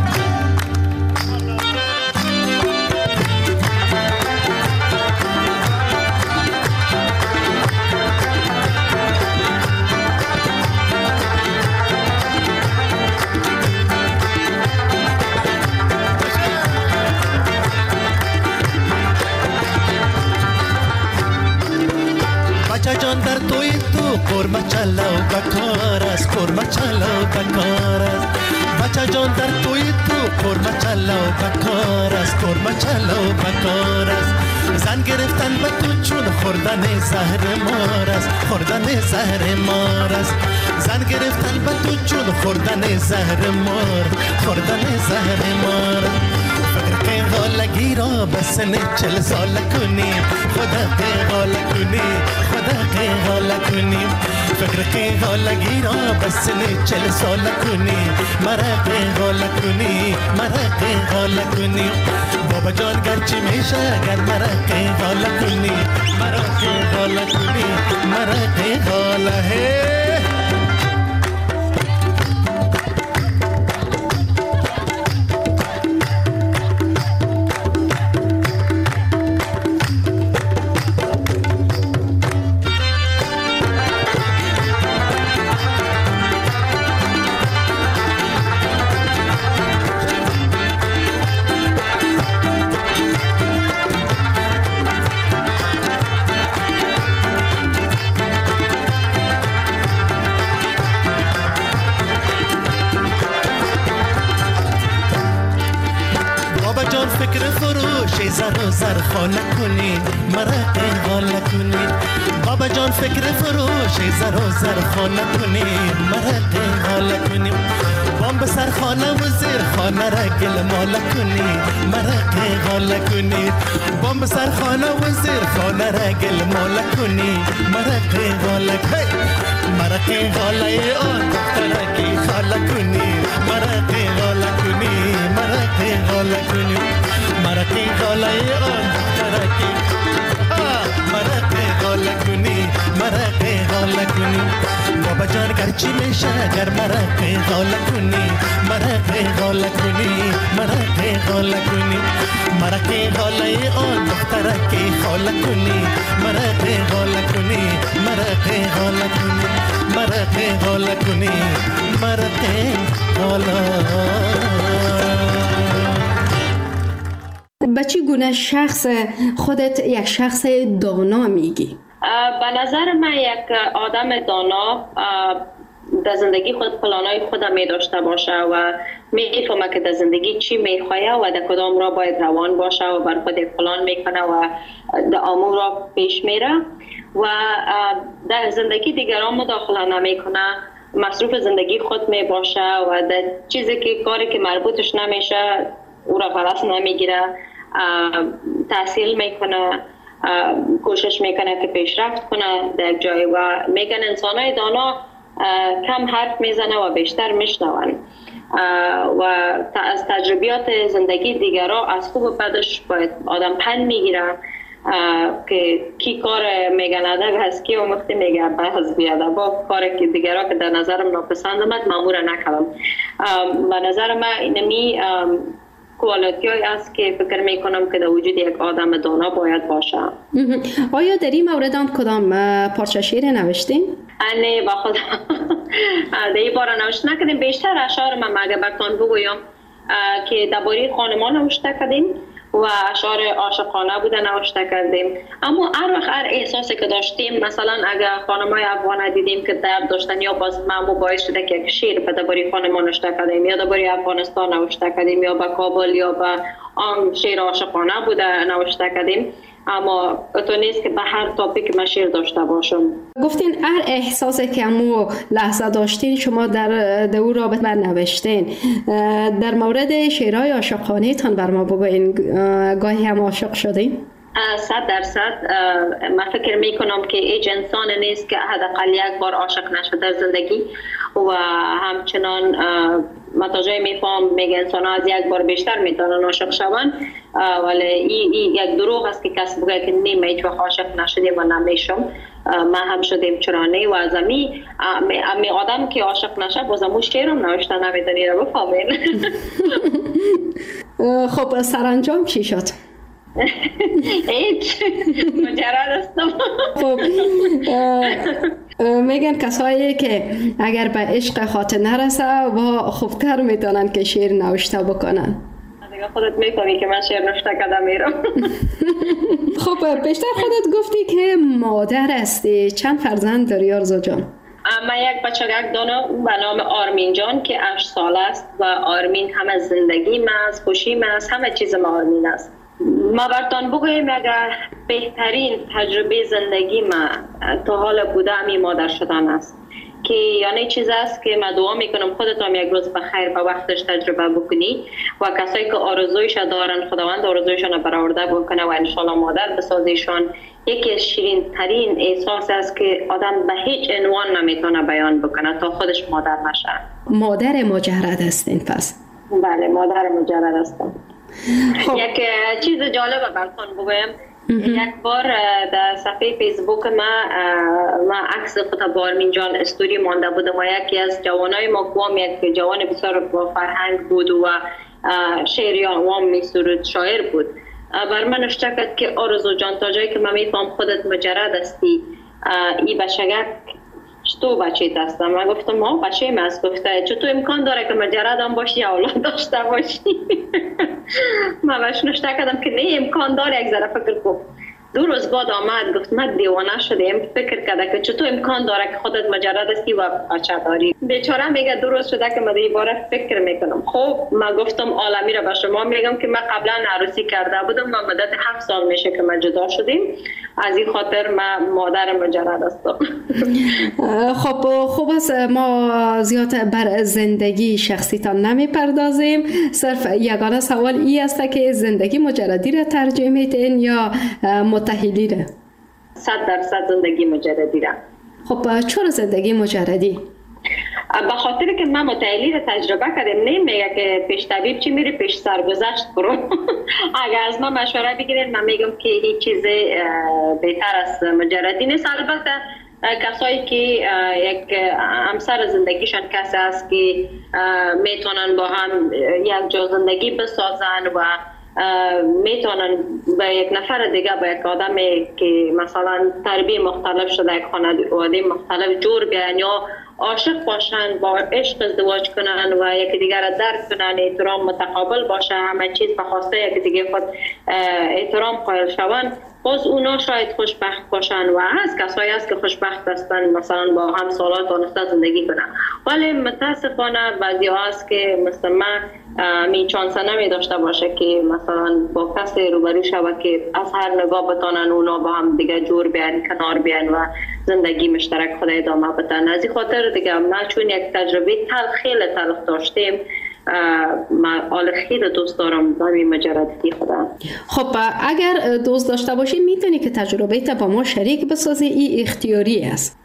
جان در توی تو قرمه چلو بکار است، قرمه چلو بکار است. بچه جان در توی تو قرمه چلو بکار است، قرمه چلو بکار است. زن گرفتن به تو چون خوردن زهر مار است، خوردن زهر مار است. زن گرفتن به تو چون خوردن زهر مار، خوردن زهر مار. فکر غالگی را به سن 40 سال کنی، خدا که غاله کنی، خدا که غاله کنی. فکر غالگی را به سن 40 سال کنی، مرا که غاله کنی، مرا که غاله کنی. بابا جان گرچه میشه اگر مرا که غاله کنی، مرا که غاله کنی، مرا که غاله. فکر فروش زر و زرخانه کنی، مرقه غاله کنی. بابا جان فکر فروش زر و زرخانه کنی، مرقه غاله کنی. بام به سرخانه و زیرخانه را گل ماله کنی، مرقه غاله کنی. بام به سرخانه و زیرخانه را گل ماله کنی، مرقه غاله کنی. مرقه غاله آن دختره که خاله کنی، مرقه غاله کنی، مرقه غاله کنی. مرقه غاله آن دختره که مرقه غاله کنی، مرقه غاله کنی. بابا جان گرچه میشه اگر مرقه غاله کنی، مرقه غاله کنی، مرقه غاله کنی. مرقه غاله آن دختره که خاله کنی، مرقه غاله کنی، مرقه غاله کنی، مرقه غاله کنی، مرته حالا. به چی گونه شخص خودت یک شخص دانا میگی؟ به نظر من یک آدم دانا در زندگی خود پلانای خودم می داشته باشه و میفهمه که در زندگی چی میخواه و در کدام را باید روان باشه و بر خود پلان میکنه و در امور را پیش میره و در زندگی دیگران مداخله نمیکنه، مصروف زندگی خود می باشه و در چیزی که کاری که مربوطش نمیشه او را غلط نمیگیره، تحصیل میکنه، کوشش میکنه که پیشرفت کنه در جای و میگن انسانای دانا کم حرف میزنه و بیشتر میشنون و از تجربیات زندگی دیگران از خوب و بدش باید آدم پند میگیره که کی کار میگه ندق هست کی وقتی میگه بحث بیاده با کاری که دیگران که در نظرم ناپسند آمد مامور نکردم. به نظر من اینمی کوالیتی هایی است که فکر میکنم که در وجود یک آدم دانا باید باشه. آیا در این مورد هم کدام پارچه شعر نوشتین؟ نه با خدا در این بار نوشت نکردیم. بیشتر اشعار من اگه برتان بگویم که درباره خانمان نوشته کردیم و اشعار عاشقانه بوده نوشته کردیم، اما هر احساسی که داشتیم، مثلا اگر خانمای افغان دیدیم که درد داشتن یا باز ما باعث شده که یک شعر به درباره خانمان نوشته کردیم یا درباره افغانستان نوشته کردیم یا به کابل یا به آن شعر عاشقانه بوده نوشته کردیم، اما تو نیست که به هر تاپیک من شعر داشته باشم. گفتین هر احساسی که امو لحظه داشتین شما در او رابطه نوشتین. در مورد شعرهای عاشقانه تان بر ما بگوین، گاهی هم عاشق شدین؟ 100% من فکر میکنم که هیچ انسان نیست که حداقل یک بار عاشق نشده در زندگی و همچنان متوجه میفهم میگه انسان ها از یک بار بیشتر میتونن عاشق شوند، ولی این یک دروغ است که کسی بگه که نیم هیچ وقت عاشق نشدیم و نمیشم. ما هم شدیم چرانه و از امی آدم که عاشق نشه باز امو شعرم نوشته نمیتونی رو بفهمین. خب سرانجام چی شد؟ هیچ مجرد هستم. خب میگن کسایی که اگر به عشق خاطر نرسه و خوبتر میتونن که شعر نوشته بکنن. دیگه خودت میفهمی که من شعر نوشته کردم میرم. خب بیشتر خودت گفتی که مادر هستی، چند فرزند داری آرزو جان؟ من یک بچگک دارم به نام آرمین جان که 8 سال است و آرمین همه زندگی من است، خوشی من است، همه چیز من آرمین است. ما برتان بگویم اگر بهترین تجربه زندگی من تا حال بوده همی مادر شدن است که یعنی چیز است که من دعا میکنم خودت هم یک روز بخیر به وقتش تجربه بکنی و کسایی که آرزویش دارن خداوند آرزویشان برآورده بکنه و انشالله مادر بسازیشان. یکی از شیرین ترین احساس است که آدم به هیچ عنوان نمیتونه بیان بکنه تا خودش مادر نشه. مادر مجرد هستین پس؟ بله مادر مجرد هستم. یک چیز جالب براتون بگویم. یک بار در صفحه فیسبوک ما عکس خود با آرمین جان استوری مانده بودم و یکی از جوانای ما قوام یک جوان بسیار با فرهنگ بود و شعری عوام میسرود، شاعر بود. بر من نوشته کرد که آرزو جان تا جایی که من میفهم خودت مجرد هستی، ای بچگک چطور بچه هستم؟ من گفتم ما بچه من است. گفته چطور امکان داره که مجرد هم باشی یا اولاد داشته باشی؟ من بهش نوشته کردم که نه امکان داره. یک ذره فکر کن. 2 روز بعد آمد گفت من دیوانه شدم، فکر کرده که چطور امکان داره که خودت مجرد هستی و بچه داری. بیچاره میگه 2 روز شده که من این باره فکر میکنم. خب من گفتم عالمی را به شما میگم که من قبلا عروسی کرده بودم و مدت 7 سال میشه که ما جدا شدیم، از این خاطر من مادر مجرد هستم. خب خوب است ما زیاد بر زندگی شخصیتان نمیپردازیم، صرف یگانه سوال ای است که زندگی مجردی را ترجیح میدین یا متحیلی را؟ 100% زندگی مجردی را. خب چرا زندگی مجردی؟ به خاطر که من متحیلی را تجربه کردم. نمیگه که پیش طبیب چی میری پیش سرگذشت برو. اگر از من مشوره بگیرین من میگم که هیچ چیز بهتر از مجردی نیست. البته کسایی که یک همسر زندگیشان کسی است که میتونن با هم یک جا زندگی بسازن و میتونن به یک نفر دیگه، به یک آدمی که مثلا تربیت مختلف شده، یک خانواده مختلف جور بیان یا عاشق باشن، با عشق ازدواج کنن و یکی دیگر را درک کنن، احترام متقابل باشه، همه چیز به خواسته یکی دیگه خود احترام قائل شوند، باز اونا شاید خوشبخت باشن و از کسایی است که خوشبخت هستن مثلا با هم سالات دانسته زندگی کنن. ولی متاسفانه بعضی هست که مثلا من می چانس نمی داشته باشه که مثلا با کسی روبرو شود که از هر نگاه بتانن اونا با هم دیگه جور بیان، کنار بیان و زندگی مشترک خود ادامه بدن. از این خاطر دیگه ما چون یک تجربه خیلی تلخ داشتیم، من خیلی دوست دارم همین مجردی خودم. خب اگر دوست داشته باشی میتونی که تجربه تا با ما شریک بسازی، این اختیاری است.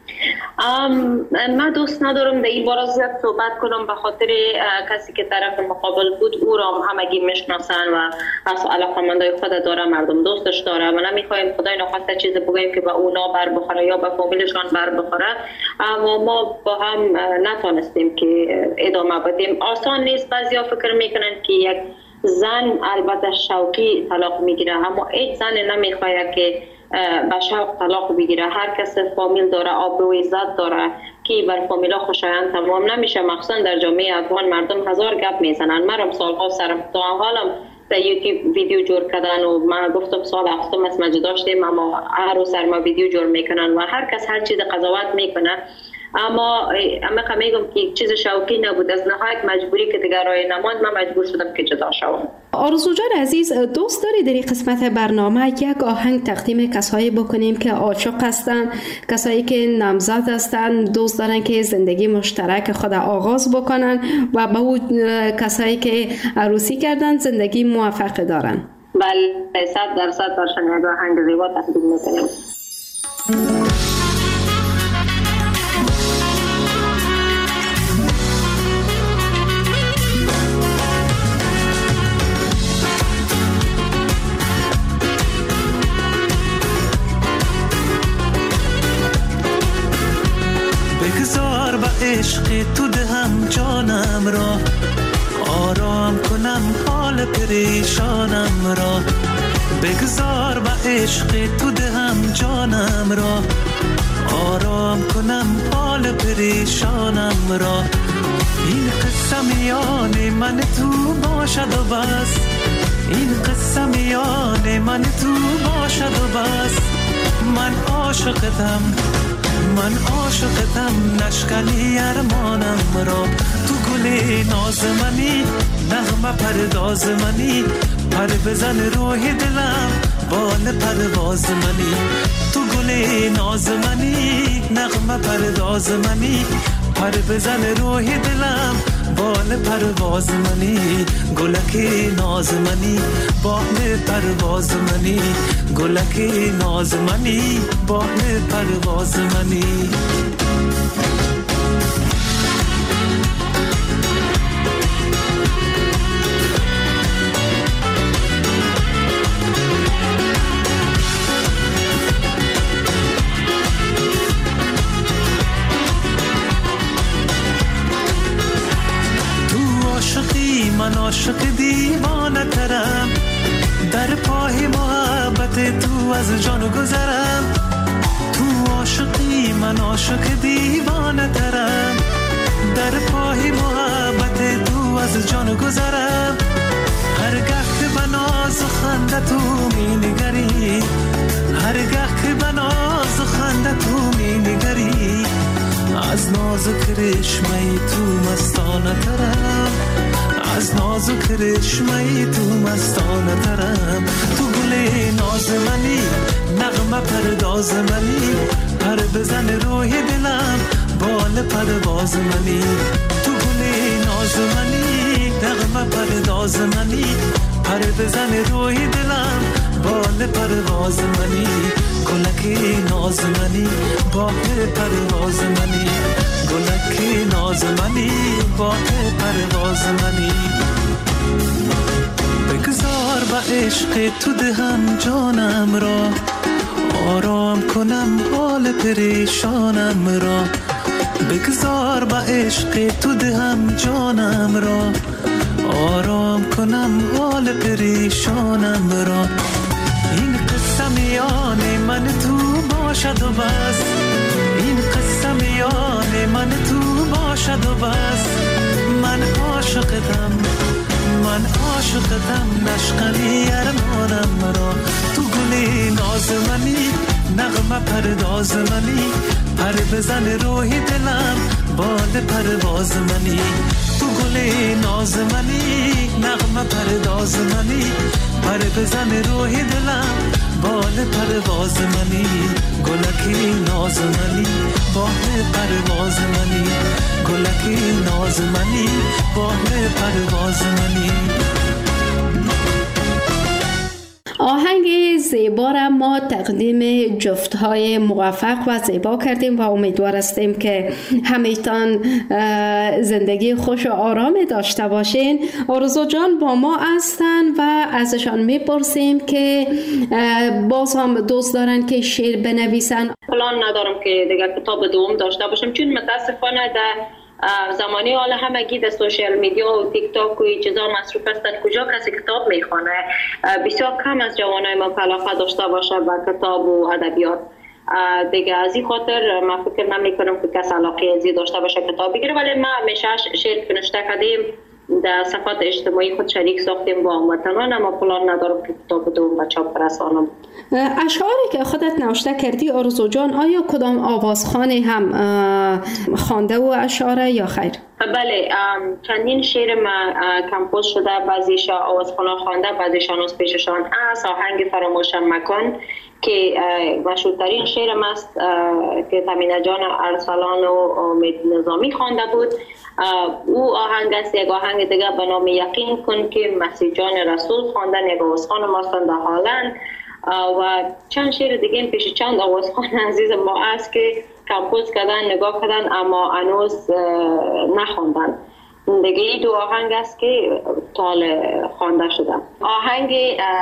من دوست ندارم به این باره زیاد صحبت کنم به خاطر کسی که طرف مقابل بود او را همگی میشناسن و از علاقه‌مندای خود داره، مردم دوستش داره و نمیخوایم خدای نخواسته چیز بگوییم که به اونا بر بخوره یا به فامیلشان بر بخوره، اما ما با هم نتونستیم که ادامه بدیم. آسان نیست. بعضیا فکر میکنن که یک زن البته شوقی طلاق میگیره، اما هیچ زن نمیخواد که به شوق طلاق بگیره. هر کس فامیل داره، آبرو عزت داره که بر فامیلا خوشایند تمام نمیشه. مخصوصا در جامعه افغان مردم هزار گپ میزنن. منم سالها سرم تا حالم در یوتیوب ویدیو جور کردن و من گفتم سال هفتم از مجد داشتیم، اما هر روز سر ما ویدیو جور میکنن و هر کس هر چیز قضاوت میکنه. اما میگم که چیز شوقی نبود، از نهایت مجبوری که دیگر راه نماند، من مجبور شدم که جدا شوم. آرزو جان عزیز، دوست داری در این قسمت برنامه یک آهنگ تقدیم کسایی بکنیم که عاشق هستن، کسایی که نامزد هستن، دوست دارن که زندگی مشترک خود آغاز بکنن و به اون کسایی که عروسی کردن زندگی موفق دارن؟ بله 100% برشان یک آهنگ زیبا تقدیم میکنیم. بگذار به عشق تو دهم جانم را، آرام کنم حال پریشانم را. بگذار به عشق تو دهم جانم را، آرام کنم حال پریشانم را. این قصه میان من تو باشد و بس، این قصه میان من تو باشد و بس. من عاشقتم، من عاشقتم، نشکنی ارمانم را. تو گل ناز منی، نغمه پرداز منی، پر بزن روح دلم، بال پرواز منی. تو گل ناز منی، نغمه پرداز منی، پر بزن روح دلم، بال پرواز منی. گلکی ناز منی، بال پرواز منی، گلکی ناز منی، بال پرواز منی. من عاشق دیوانه ترم، در پای محبت تو از جان گذرم. تو عاشقی من عاشق دیوانه ترم، در پای محبت تو از جان گذرم. هرگاه که به ناز و خنده تو می نگری، هرگاه که به ناز و خنده تو می نگری، از ناز و کرشمه تو مستانه ترم، از ناز و کرشمه تو مستانه ترم. تو گل ناز منی، نغمه پرداز منی، پر بزن روح دلم، بال پرواز منی. تو گل ناز منی، نغمه پرداز منی، پر بزن روح دلم، بال پرواز منی. گلکی ناز منی، بال پرواز منی، گلکی ناز منی، بال پرواز منی. بگذار به عشق تو دهم جانم را، آرام کنم حال پریشانم را. بگذار به عشق تو دهم جانم را، آرام کنم حال پریشانم را. این قصه میان من تو باشد و بس، این قصه میان من تو باشد و بس. من عاشقتم، من عاشقتم، نشکنی ارمانم را. تو گلی ناز منی، نغمه پرداز منی، پر بزن روحی دلم، بال پرواز منی. تو گلی ناز منی، نغمه پرداز منی، پر بزن روحی دلم، بال پرواز منی. گلکی ناز منی، بال پرواز منی، گلکی ناز منی، بال پرواز منی. آهنگ زیبا را ما تقدیم جفت‌های موفق و زیبا کردیم و امیدوار هستیم که همیتان زندگی خوش و آرام داشته باشین. آرزو جان با ما هستن و ازشان میپرسیم که باز هم دوست دارن که شعر بنویسن. پلان ندارم که دیگه کتاب دوم داشته باشم، چون متاسفانه در زمانی حال همگی در سوشال میدیا و تیک تاک و چیزا مصروف هستن، کجا کسی کتاب میخونه؟ بسیار کم از جوانای ما علاقه داشته باشه به کتاب و ادبیات. دیگه از این خاطر من فکر نمیکنم که کس علاقه ازی داشته باشه کتاب بگیره، ولی ما همیشه شعر که نوشته کردیم در صفحات اجتماعی خود شریک ساختیم با هموطنان، اما پلان ندارم که کتاب دوم به چاپ برسانم. اشعاری که خودت نوشته کردی آرزو جان، آیا کدام آوازخوانی هم خوانده و اشعاره یا خیر؟ بله، چندین شعر ما کمپوز شده، بعضیش آوازخوان خوانده، بعضیشان از پیششان است. آهنگ فراموشم مکن که مشهورترین شعر ماست که تمینه جان ارسلان و امید نظامی خوانده بود. او آهنگ است. یک آهنگ دیگه به نام یقین کن که مسیح جان رسول خواندن، یک آوازخوان ماستن در هالند و چند شعر دیگه پیش چند آوازخوان عزیز ما است که کمپوز کردن، نگاه کردن اما هنوز نخواندن. دیگه این دو آهنگ است که تال خوانده شده. آهنگ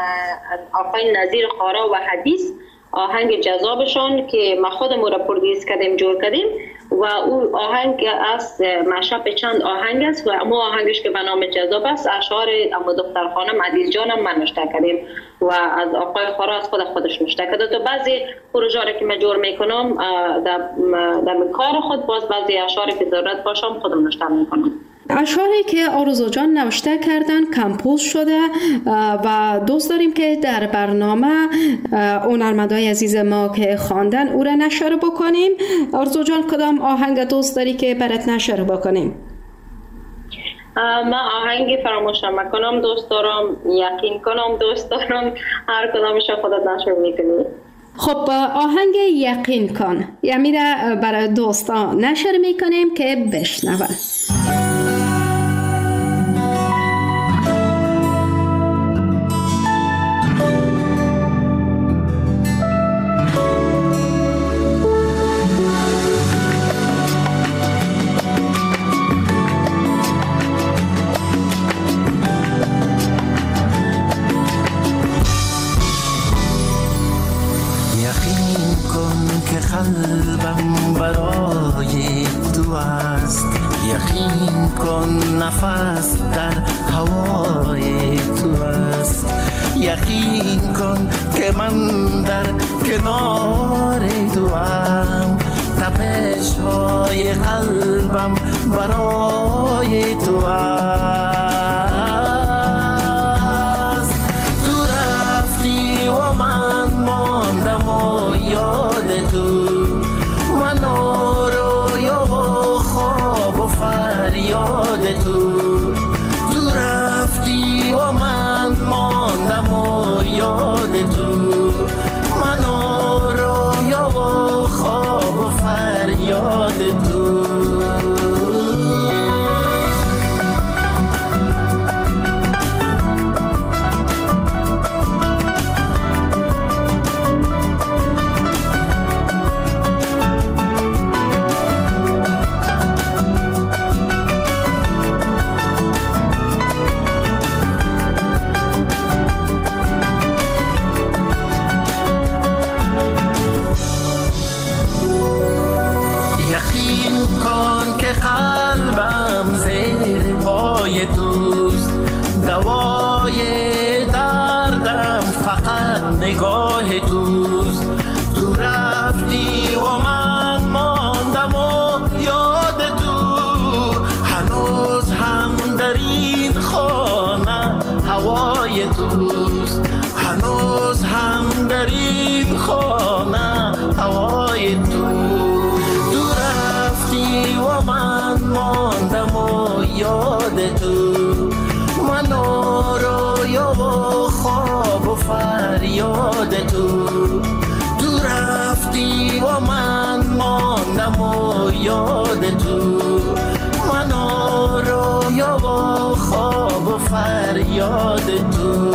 آقای نظیر خارا و حدیث، آهنگ جذابشان که ما خودمو را پرودیوس کردیم، جور کردیم و او آهنگ است مشاب چند آهنگ است و اما آهنگش که به نام جذاب است اشعار اما دختر خانم عزیز جانم من نوشته کردیم و از آقای خارا از خودش نوشته کرده. تو بعضی پروژه را که من جور میکنم در کار خود، باز بعضی اشعاری که ضرورت باشم خودم نوشته میکنم. اشعاری که آرزو جان نوشته کردن کمپوز شده و دوست داریم که در برنامه هنرمندای عزیز ما که خواندن او را نشر بکنیم. آرزو جان کدام آهنگ دوست داری که برات نشر بکنیم؟ من آهنگ فراموشم مکنم دوست دارم، یقین کنم دوست دارم، هر کدامش خودت نشر میکنی. خب آهنگ یقین کن یعنی را برای دوستان نشر میکنیم که بشنون. قلبم برای تو است، یقین کن نفس در هوای تو است، یقین کن که من در کنار تو ام، تپش های قلبم برای تو است. تو رفتی و من ماندم و یاد تو، من رویا و خواب و فریاد تو. تو رفتی و من ماندم و یاد تو، من رویا و خواب و فریاد تو. قلبم زیر پای توست، دوای دردم فقط نگاه توست. تو رفتی و من ماندم و یاد تو، هنوز هم در این خانه هوای توست. هنوز هم در این خانه هوای تو. تو رفتی و من ماندم و یاد تو، من رویا و خواب و فریاد تو. تو رفتی و من ماندم و یاد تو، من رویا و خواب و فریاد تو.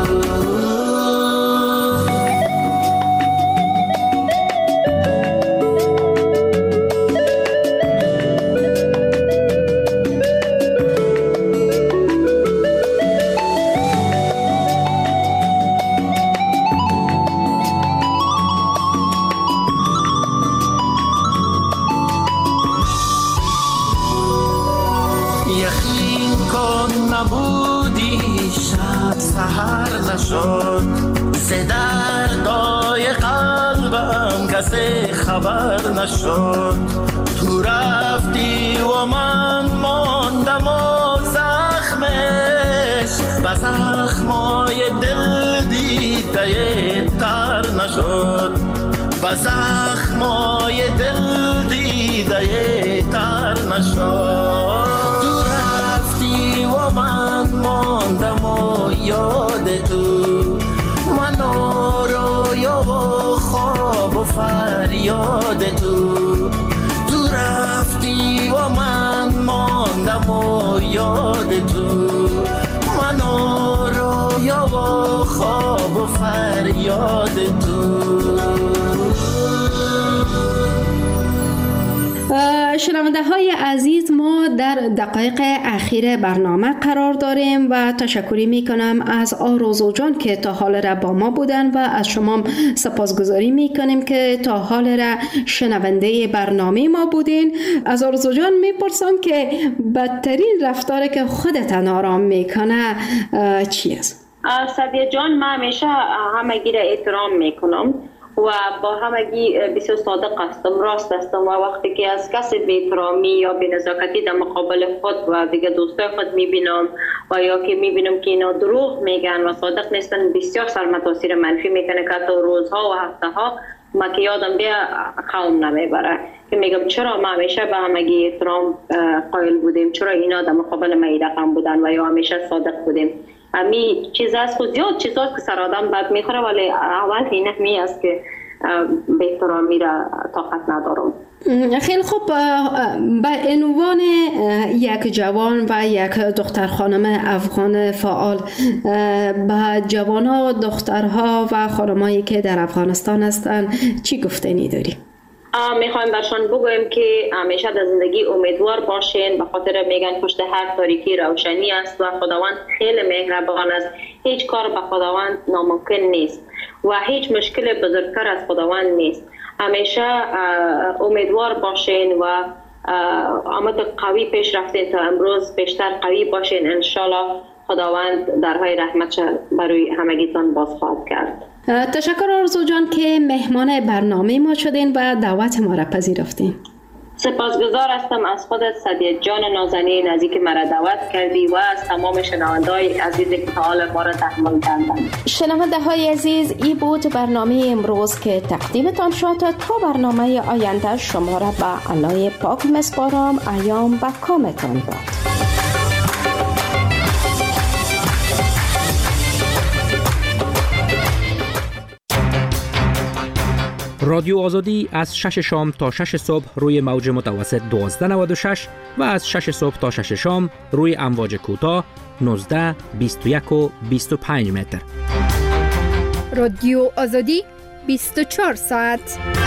سحر نشد ز دردای قلبم کسی خبر نشد. تو رفتی و من ماندم و زخمش و زخمای دل دیده تر نشد. و زخمای دل دیده تر نشد. تو رفتی و من ماندم و یاد تو، من رویا و خواب و فریاد تو. تو رفتی و من ماندم و یاد تو، من رویا و خواب و فریاد تو. شنونده های عزیز، ما در دقایق اخیر برنامه قرار داریم و تشکری می کنم از آرزو جان که تا حال را با ما بودن و از شما سپاسگزاری می کنیم که تا حال را شنونده برنامه ما بودین. از آرزو جان می پرسم که بدترین رفتاری که خودتان آرام می کنه چیست؟ سعدیه جان، من همیشه همگی را احترام می کنم و با همگی بسیار صادق هستم، راست هستم و وقتی که از کسی بی‌احترامی یا بی‌نزاکتی در مقابل خود و دیگه دوستای خود میبینم و یا که میبینم که اینا دروغ میگن و صادق نیستن، بسیار سرمتاثیر منفی میکنه که تا روزها و هفته ها ما که یادم بیا قوم نمیبره که میگم چرا ما همیشه به همگی احترام قائل بودیم، چرا اینا در مقابل ما رقم بودن و یا همیشه صادق بودیم. امی چیز است خود زیاد چیزاست که سر آدم بد میخوره، ولی اول اینه می است که به احترامی را طاقت ندارم. خیلی خوب، به عنوان یک جوان و یک دختر خانم افغان فعال به جوانها، دخترها و خانمایی که در افغانستان هستند چی گفتنی داری؟ میخوایم برشان بگویم که همیشه در زندگی امیدوار باشین، به خاطر میگن پشت هر تاریکی روشنی است و خداوند خیلی مهربان است. هیچ کار به خداوند ناممکن نیست و هیچ مشکل بزرگتر از خداوند نیست. همیشه امیدوار باشین و آمد قوی پیش رفتین تا امروز بیشتر قوی باشین. انشالله خداوند درهای رحمتش برای همگیتان باز خواهد کرد. تشکر آرزو جان که مهمان برنامه ما شدین و دعوت ما را پذیرفتین. سپاسگزار هستم از خودت سعدیه جان نازنین از اینکه مرا دعوت کردی و از تمام شنونده‌های عزیز که تا حال ما را تحمل کردند. شنونده های عزیز، این بود برنامه امروز که تقدیمتان شد. تا برنامه آینده شما را به الله پاک میسپارم. ایام به کامتان باد. رادیو آزادی از 6 شام تا 6 صبح روی موج متوسط 1296 و از 6 صبح تا 6 شام روی امواج کوتاه 19، 21 و 25 متر. رادیو آزادی 24 ساعت.